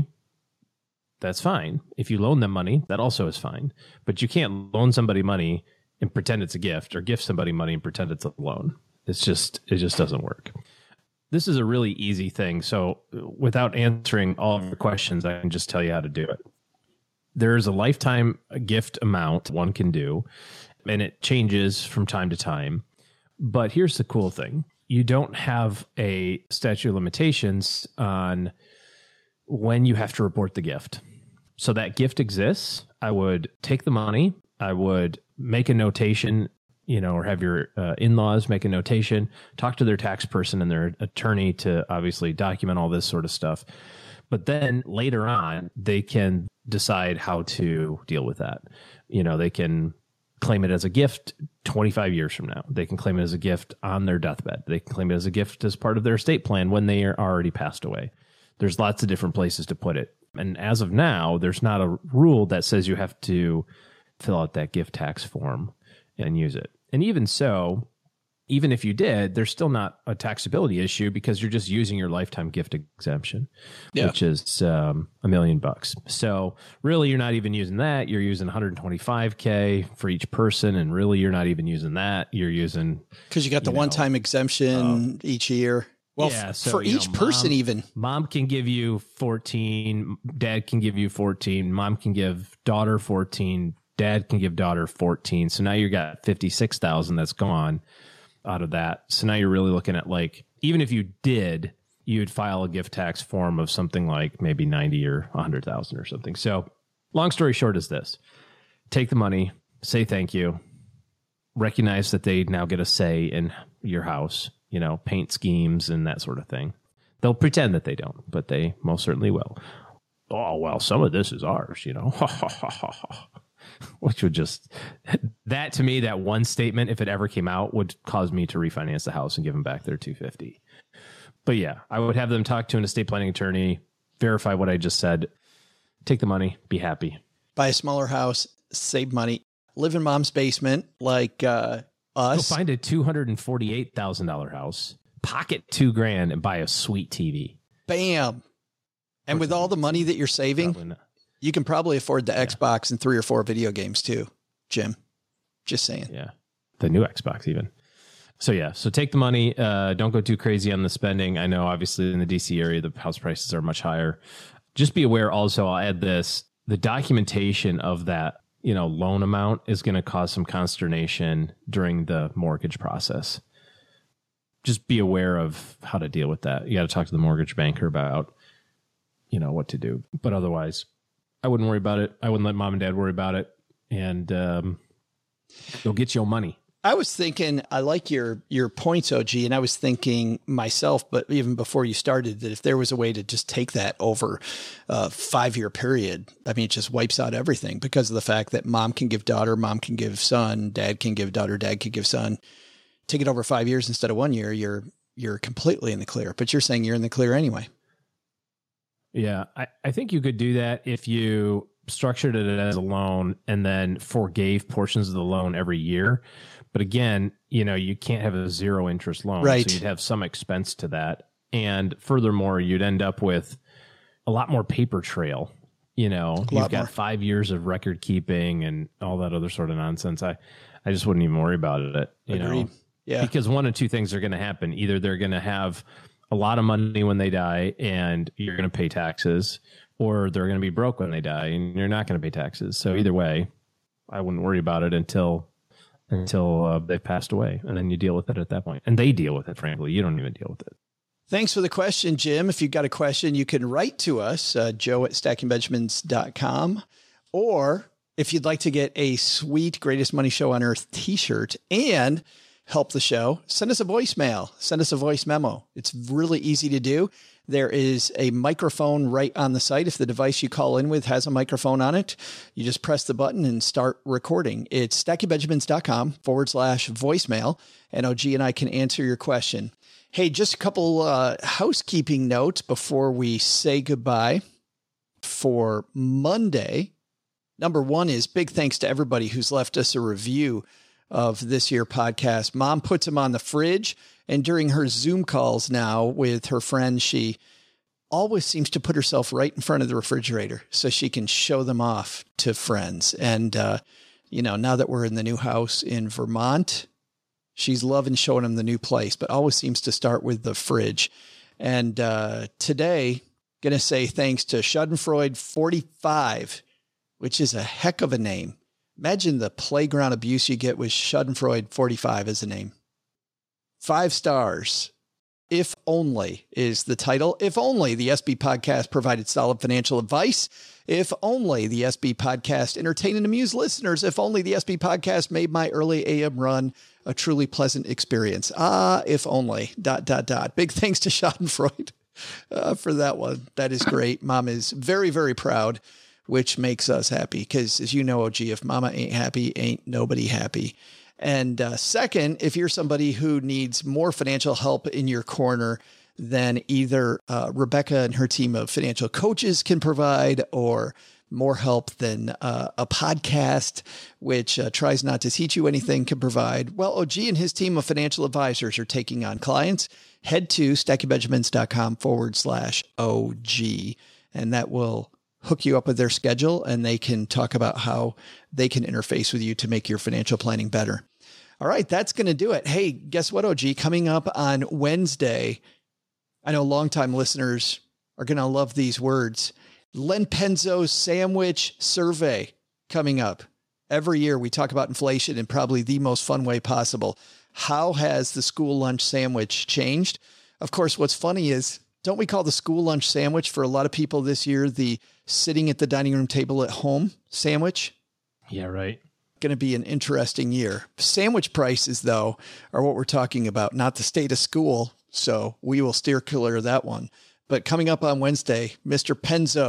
that's fine. If you loan them money, that also is fine. But you can't loan somebody money and pretend it's a gift, or gift somebody money and pretend it's a loan. It just doesn't work. This is a really easy thing. So without answering all of the questions, I can just tell you how to do it. There's a lifetime gift amount one can do, and it changes from time to time. But here's the cool thing. You don't have a statute of limitations on when you have to report the gift. So that gift exists. I would take the money. I would make a notation, or have your in-laws make a notation, talk to their tax person and their attorney to obviously document all this sort of stuff. But then later on, they can decide how to deal with that. They can claim it as a gift 25 years from now. They can claim it as a gift on their deathbed. They can claim it as a gift as part of their estate plan when they are already passed away. There's lots of different places to put it. And as of now, there's not a rule that says you have to fill out that gift tax form and use it. And even so, even if you did, there's still not a taxability issue because you're just using your lifetime gift exemption, which is $1 million. So really, you're not even using that. You're using $125K for each person, and really, you're not even using that. You're using because you got the one-time exemption each year. Well, yeah, so, for each person, even mom can give you 14, dad can give you 14, mom can give daughter 14, dad can give daughter 14. So now you got 56,000 that's gone out of that. So now you're really looking at even if you did, you'd file a gift tax form of something like maybe 90 or 100,000 or something. So long story short is this: take the money, say thank you, recognize that they now get a say in your house, paint schemes and that sort of thing. They'll pretend that they don't, but they most certainly will. Oh, well, some of this is ours, which would just, that to me, that one statement, if it ever came out, would cause me to refinance the house and give them back their $250,000. But yeah, I would have them talk to an estate planning attorney, verify what I just said, take the money, be happy. Buy a smaller house, save money, live in mom's basement like us. Go find a $248,000 house, pocket $2,000 and buy a sweet TV. Bam. And with all the money that you're saving, you can probably afford the Xbox and 3 or 4 video games too, Jim. Just saying. Yeah. The new Xbox even. So yeah, so take the money. Don't go too crazy on the spending. I know obviously in the DC area, the house prices are much higher. Just be aware also, I'll add this, the documentation of that, loan amount is going to cause some consternation during the mortgage process. Just be aware of how to deal with that. You got to talk to the mortgage banker about, what to do. But otherwise, I wouldn't worry about it. I wouldn't let mom and dad worry about it. And go get your money. I was thinking, I like your points, OG, and I was thinking myself, but even before you started, that if there was a way to just take that over a 5-year period, I mean, it just wipes out everything because of the fact that mom can give daughter, mom can give son, dad can give daughter, dad can give son. Take it over 5 years instead of 1 year, you're completely in the clear. But you're saying you're in the clear anyway. Yeah, I think you could do that if you structured it as a loan and then forgave portions of the loan every year. But again, you can't have a 0 interest loan. Right. So you'd have some expense to that. And furthermore, you'd end up with a lot more paper trail. You've got 5 years of record keeping and all that other sort of nonsense. I just wouldn't even worry about it. Agreed. Yeah. Because one of two things are going to happen. Either they're going to have a lot of money when they die and you're going to pay taxes, or they're going to be broke when they die and you're not going to pay taxes. So either way, I wouldn't worry about it until they've passed away. And then you deal with it at that point. And they deal with it, frankly. You don't even deal with it. Thanks for the question, Jim. If you've got a question, you can write to us, joe@stackingbenjamins.com. Or if you'd like to get a sweet Greatest Money Show on Earth t-shirt and help the show, send us a voicemail, send us a voice memo. It's really easy to do. There is a microphone right on the site. If the device you call in with has a microphone on it, you just press the button and start recording. It's stackingbenjamins.com/voicemail, and OG and I can answer your question. Hey, just a couple housekeeping notes before we say goodbye for Monday. Number one is big thanks to everybody who's left us a review of this year podcast. Mom puts them on the fridge, and during her Zoom calls now with her friends, she always seems to put herself right in front of the refrigerator so she can show them off to friends. And, now that we're in the new house in Vermont, she's loving showing them the new place, but always seems to start with the fridge. And today, going to say thanks to Schadenfreude45, which is a heck of a name. Imagine the playground abuse you get with Schadenfreude45 as a name. 5 stars. If only is the title. If only the SB Podcast provided solid financial advice. If only the SB Podcast entertained and amused listeners. If only the SB Podcast made my early AM run a truly pleasant experience. If only, ... Big thanks to Schadenfreude for that one. That is great. Mom is very, very proud, which makes us happy because, as you know, OG, if mama ain't happy, ain't nobody happy. And second, if you're somebody who needs more financial help in your corner than either Rebecca and her team of financial coaches can provide, or more help than a podcast, which tries not to teach you anything, can provide, well, OG and his team of financial advisors are taking on clients. Head to stackingbenjamins.com/OG, and that will hook you up with their schedule, and they can talk about how they can interface with you to make your financial planning better. All right, that's going to do it. Hey, guess what, OG? Coming up on Wednesday, I know longtime listeners are going to love these words. Len Penzo's sandwich survey coming up. Every year we talk about inflation in probably the most fun way possible. How has the school lunch sandwich changed? Of course, what's funny is, don't we call the school lunch sandwich for a lot of people this year the sitting at the dining room table at home sandwich? Yeah, right. Going to be an interesting year. Sandwich prices, though, are what we're talking about, not the state of school. So we will steer clear of that one. But coming up on Wednesday, Mr. Penzo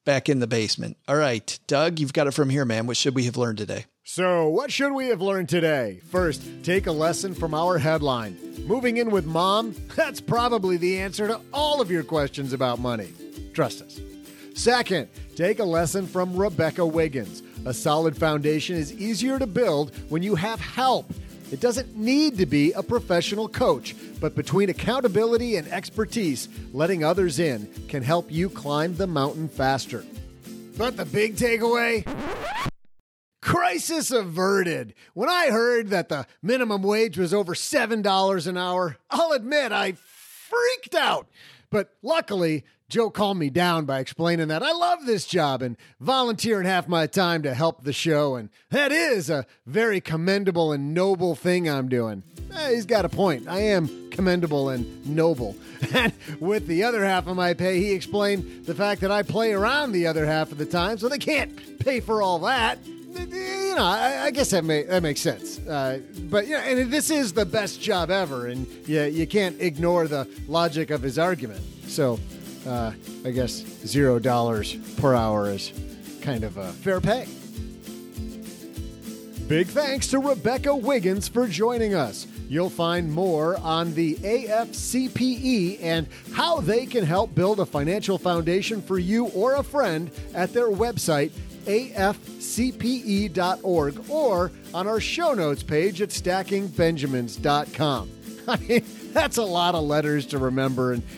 back in the basement. All right, Doug, you've got it from here, man. What should we have learned today? So, what should we have learned today? First, take a lesson from our headline. Moving in with mom? That's probably the answer to all of your questions about money. Trust us. Second, take a lesson from Rebecca Wiggins. A solid foundation is easier to build when you have help. It doesn't need to be a professional coach, but between accountability and expertise, letting others in can help you climb the mountain faster. But the big takeaway? Crisis averted. When I heard that the minimum wage was over $7 an hour, I'll admit I freaked out. But luckily, Joe calmed me down by explaining that I love this job and volunteering half my time to help the show, and that is a very commendable and noble thing I'm doing. He's got a point. I am commendable and noble. And with the other half of my pay, he explained the fact that I play around the other half of the time, so they can't pay for all that. You know, I guess that makes sense. But, you know, and this is the best job ever, and you can't ignore the logic of his argument. So, I guess $0 per hour is kind of fair pay. Big thanks to Rebecca Wiggins for joining us. You'll find more on the AFCPE and how they can help build a financial foundation for you or a friend at their website, afcpe.org, or on our show notes page at stackingbenjamins.com. I mean, that's a lot of letters to remember, and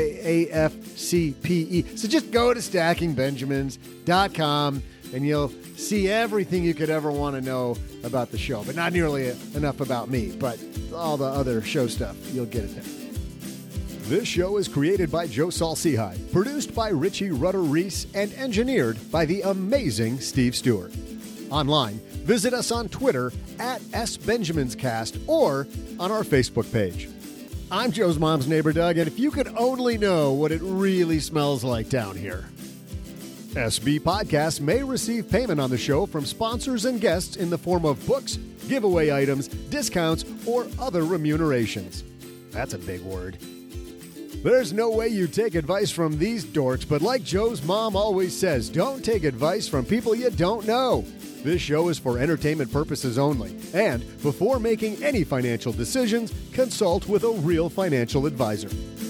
AFCPE. So just go to stackingbenjamins.com and you'll see everything you could ever want to know about the show, but not nearly enough about me, but all the other show stuff, you'll get it there. This show is created by Joe Saul-Sehy, produced by Richie Rutter-Reese, and engineered by the amazing Steve Stewart. Online, visit us on Twitter at SBenjaminsCast or on our Facebook page. I'm Joe's mom's neighbor, Doug, and if you could only know what it really smells like down here. SB Podcasts may receive payment on the show from sponsors and guests in the form of books, giveaway items, discounts, or other remunerations. That's a big word. There's no way you take advice from these dorks, but like Joe's mom always says, don't take advice from people you don't know. This show is for entertainment purposes only, and before making any financial decisions, consult with a real financial advisor.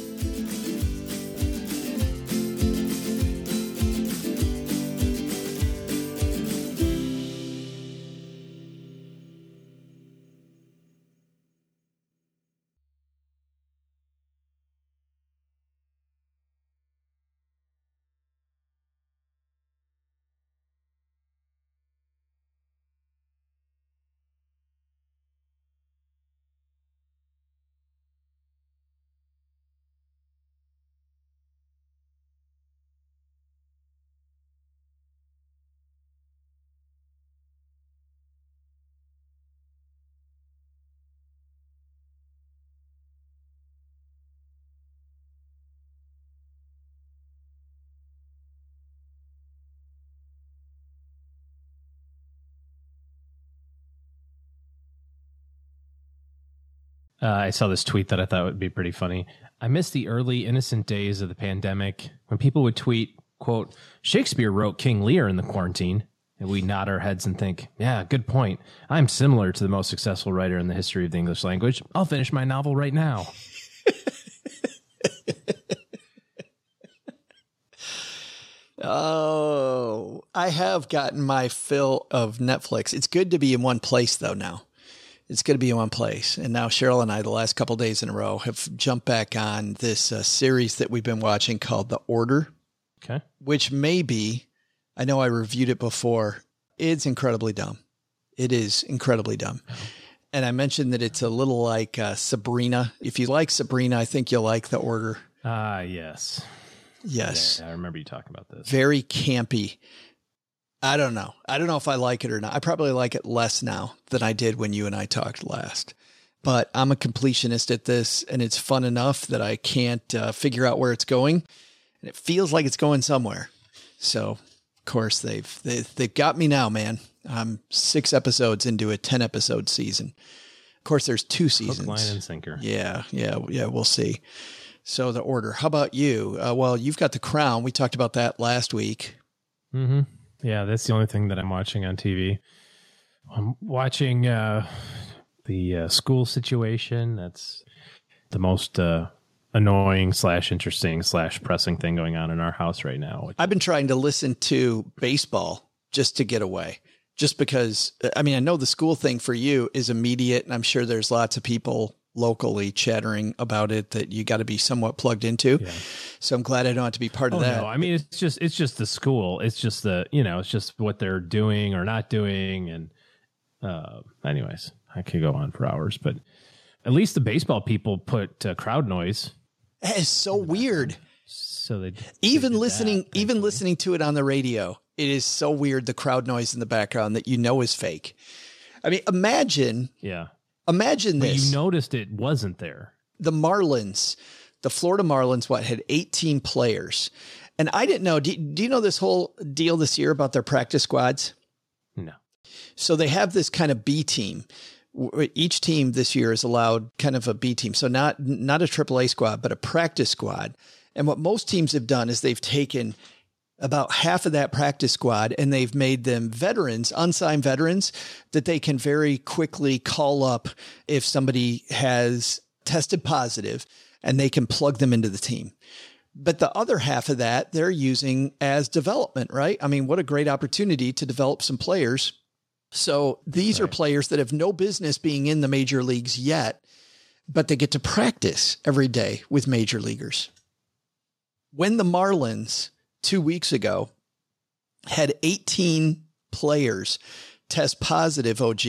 I saw this tweet that I thought would be pretty funny. I miss the early innocent days of the pandemic when people would tweet, quote, Shakespeare wrote King Lear in the quarantine. And we nod our heads and think, yeah, good point. I'm similar to the most successful writer in the history of the English language. I'll finish my novel right now. Oh, I have gotten my fill of Netflix. It's good to be in one place, though, now. It's going to be in one place. And now Cheryl and I, the last couple of days in a row, have jumped back on this series that we've been watching called The Order. Okay. Which may be, I know I reviewed it before, it's incredibly dumb. It is incredibly dumb. Oh. And I mentioned that it's a little like Sabrina. If you like Sabrina, I think you'll like The Order. Yes. Yes. Yeah, I remember you talking about this. Very campy. I don't know. I don't know if I like it or not. I probably like it less now than I did when you and I talked last. But I'm a completionist at this, and it's fun enough that I can't figure out where it's going. And it feels like it's going somewhere. So, of course, they've got me now, man. I'm 6 episodes into a 10-episode season. Of course, there's 2 seasons. Hook, line, and sinker. Yeah, we'll see. So The Order. How about you? Well, you've got The Crown. We talked about that last week. Mm-hmm. Yeah, that's the only thing that I'm watching on TV. I'm watching the school situation. That's the most annoying / interesting / pressing thing going on in our house right now. I've been trying to listen to baseball just to get away. Just because, I mean, I know the school thing for you is immediate, and I'm sure there's lots of people locally chattering about it that you got to be somewhat plugged into. Yeah. So I'm glad I don't have to be part of that. No, I mean, it's just the school. It's just it's just what they're doing or not doing. And anyways, I could go on for hours, but at least the baseball people put crowd noise. That is so weird. So they even listening to it on the radio, it is so weird. The crowd noise in the background that is fake. I mean, imagine this. You noticed it wasn't there. The Marlins, the Florida Marlins, had 18 players. And I didn't know. Do you know this whole deal this year about their practice squads? No. So they have this kind of B team. Each team this year is allowed kind of a B team. So not a AAA squad, but a practice squad. And what most teams have done is they've taken about half of that practice squad and they've made them veterans, unsigned veterans, that they can very quickly call up if somebody has tested positive and they can plug them into the team. But the other half of that, they're using as development, right? I mean, what a great opportunity to develop some players. So these are players that have no business being in the major leagues yet, but they get to practice every day with major leaguers. When the Marlins 2 weeks ago had 18 players test positive, OG,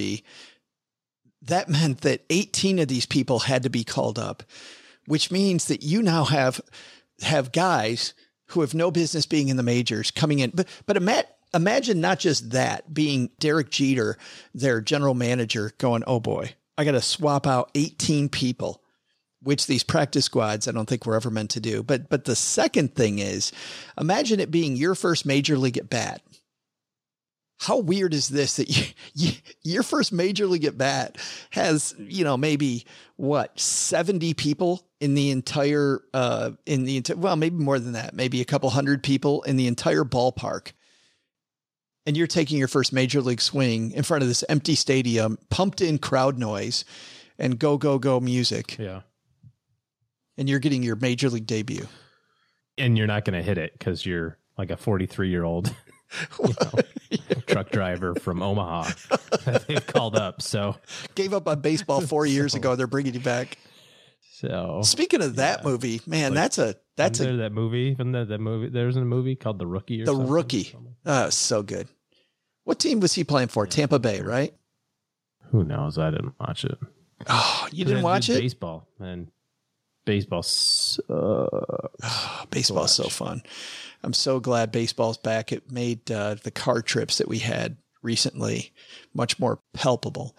that meant that 18 of these people had to be called up, which means that you now have guys who have no business being in the majors coming in. But imagine not just that, being Derek Jeter, their general manager, going, oh boy, I got to swap out 18 people, which these practice squads, I don't think were ever meant to do. But the second thing is, imagine it being your first major league at bat. How weird is this that your first major league at bat has, maybe 70 people in the entire, well, maybe more than that, maybe a couple hundred people in the entire ballpark. And you're taking your first major league swing in front of this empty stadium, pumped in crowd noise and go, go, go music. Yeah. And you're getting your major league debut. And you're not going to hit it because you're like a 43-year-old truck driver from Omaha that they've called up. So gave up on baseball 4 years ago. They're bringing you back. So speaking of that movie, man, that's that movie from that movie. There's a movie called The Rookie. The Rookie. Oh, so good. What team was he playing for? Tampa Bay, right? Who knows? I didn't watch it. Oh, you didn't watch it? Baseball and baseball. Baseball's so fun. I'm so glad baseball's back. It made the car trips that we had recently much more palatable,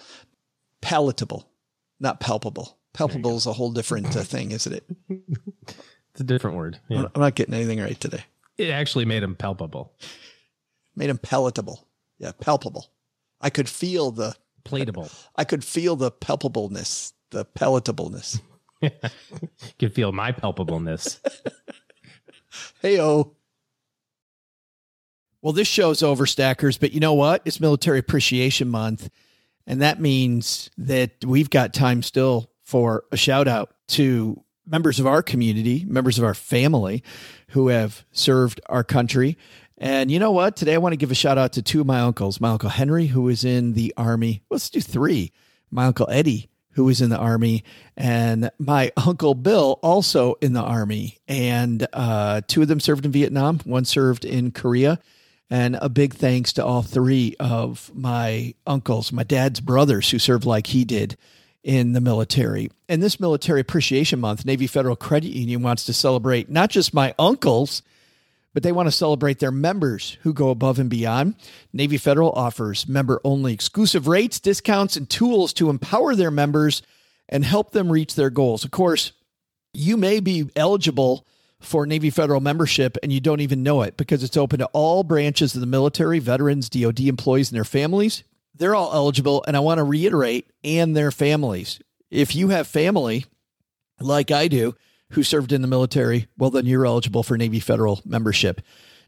not palpable. Palpable is a whole different thing, isn't it? It's a different word. Yeah. I'm not getting anything right today. It actually made him palpable. Made him palatable. Yeah, palpable. I could feel the platable. I could feel the palpableness, the palatableness. You could feel my palpableness. Hey-oh. Well, this show's over, Stackers, but you know what? It's Military Appreciation Month, and that means that we've got time still for a shout out to members of our community, members of our family who have served our country. And you know what? Today I want to give a shout out to two of my uncles. My Uncle Henry, who was in the Army. Let's do three. My Uncle Eddie, who was in the Army, and my Uncle Bill, also in the Army. And two of them served in Vietnam. One served in Korea. And a big thanks to all three of my uncles, my dad's brothers, who served like he did in the military. And this Military Appreciation Month, Navy Federal Credit Union wants to celebrate not just my uncles, but they want to celebrate their members who go above and beyond. Navy Federal offers member-only exclusive rates, discounts, and tools to empower their members and help them reach their goals. Of course, you may be eligible for Navy Federal membership and you don't even know it because it's open to all branches of the military, veterans, DOD employees, and their families. They're all eligible, and I want to reiterate, and their families. If you have family, like I do, who served in the military, well, then you're eligible for Navy Federal membership.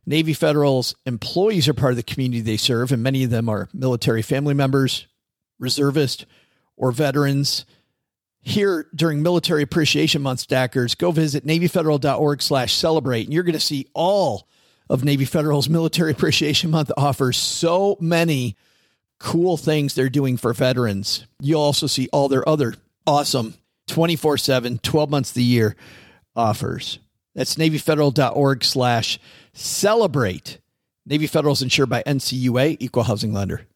Navy Federal's employees are part of the community they serve, and many of them are military family members, reservists, or veterans. Here during Military Appreciation Month, Stackers, go visit NavyFederal.org/celebrate, and you're going to see all of Navy Federal's Military Appreciation Month offers. So many cool things they're doing for veterans. You'll also see all their other awesome 24/7, 12 months of the year offers. That's NavyFederal.org/celebrate. Navy Federal is insured by NCUA, Equal Housing Lender.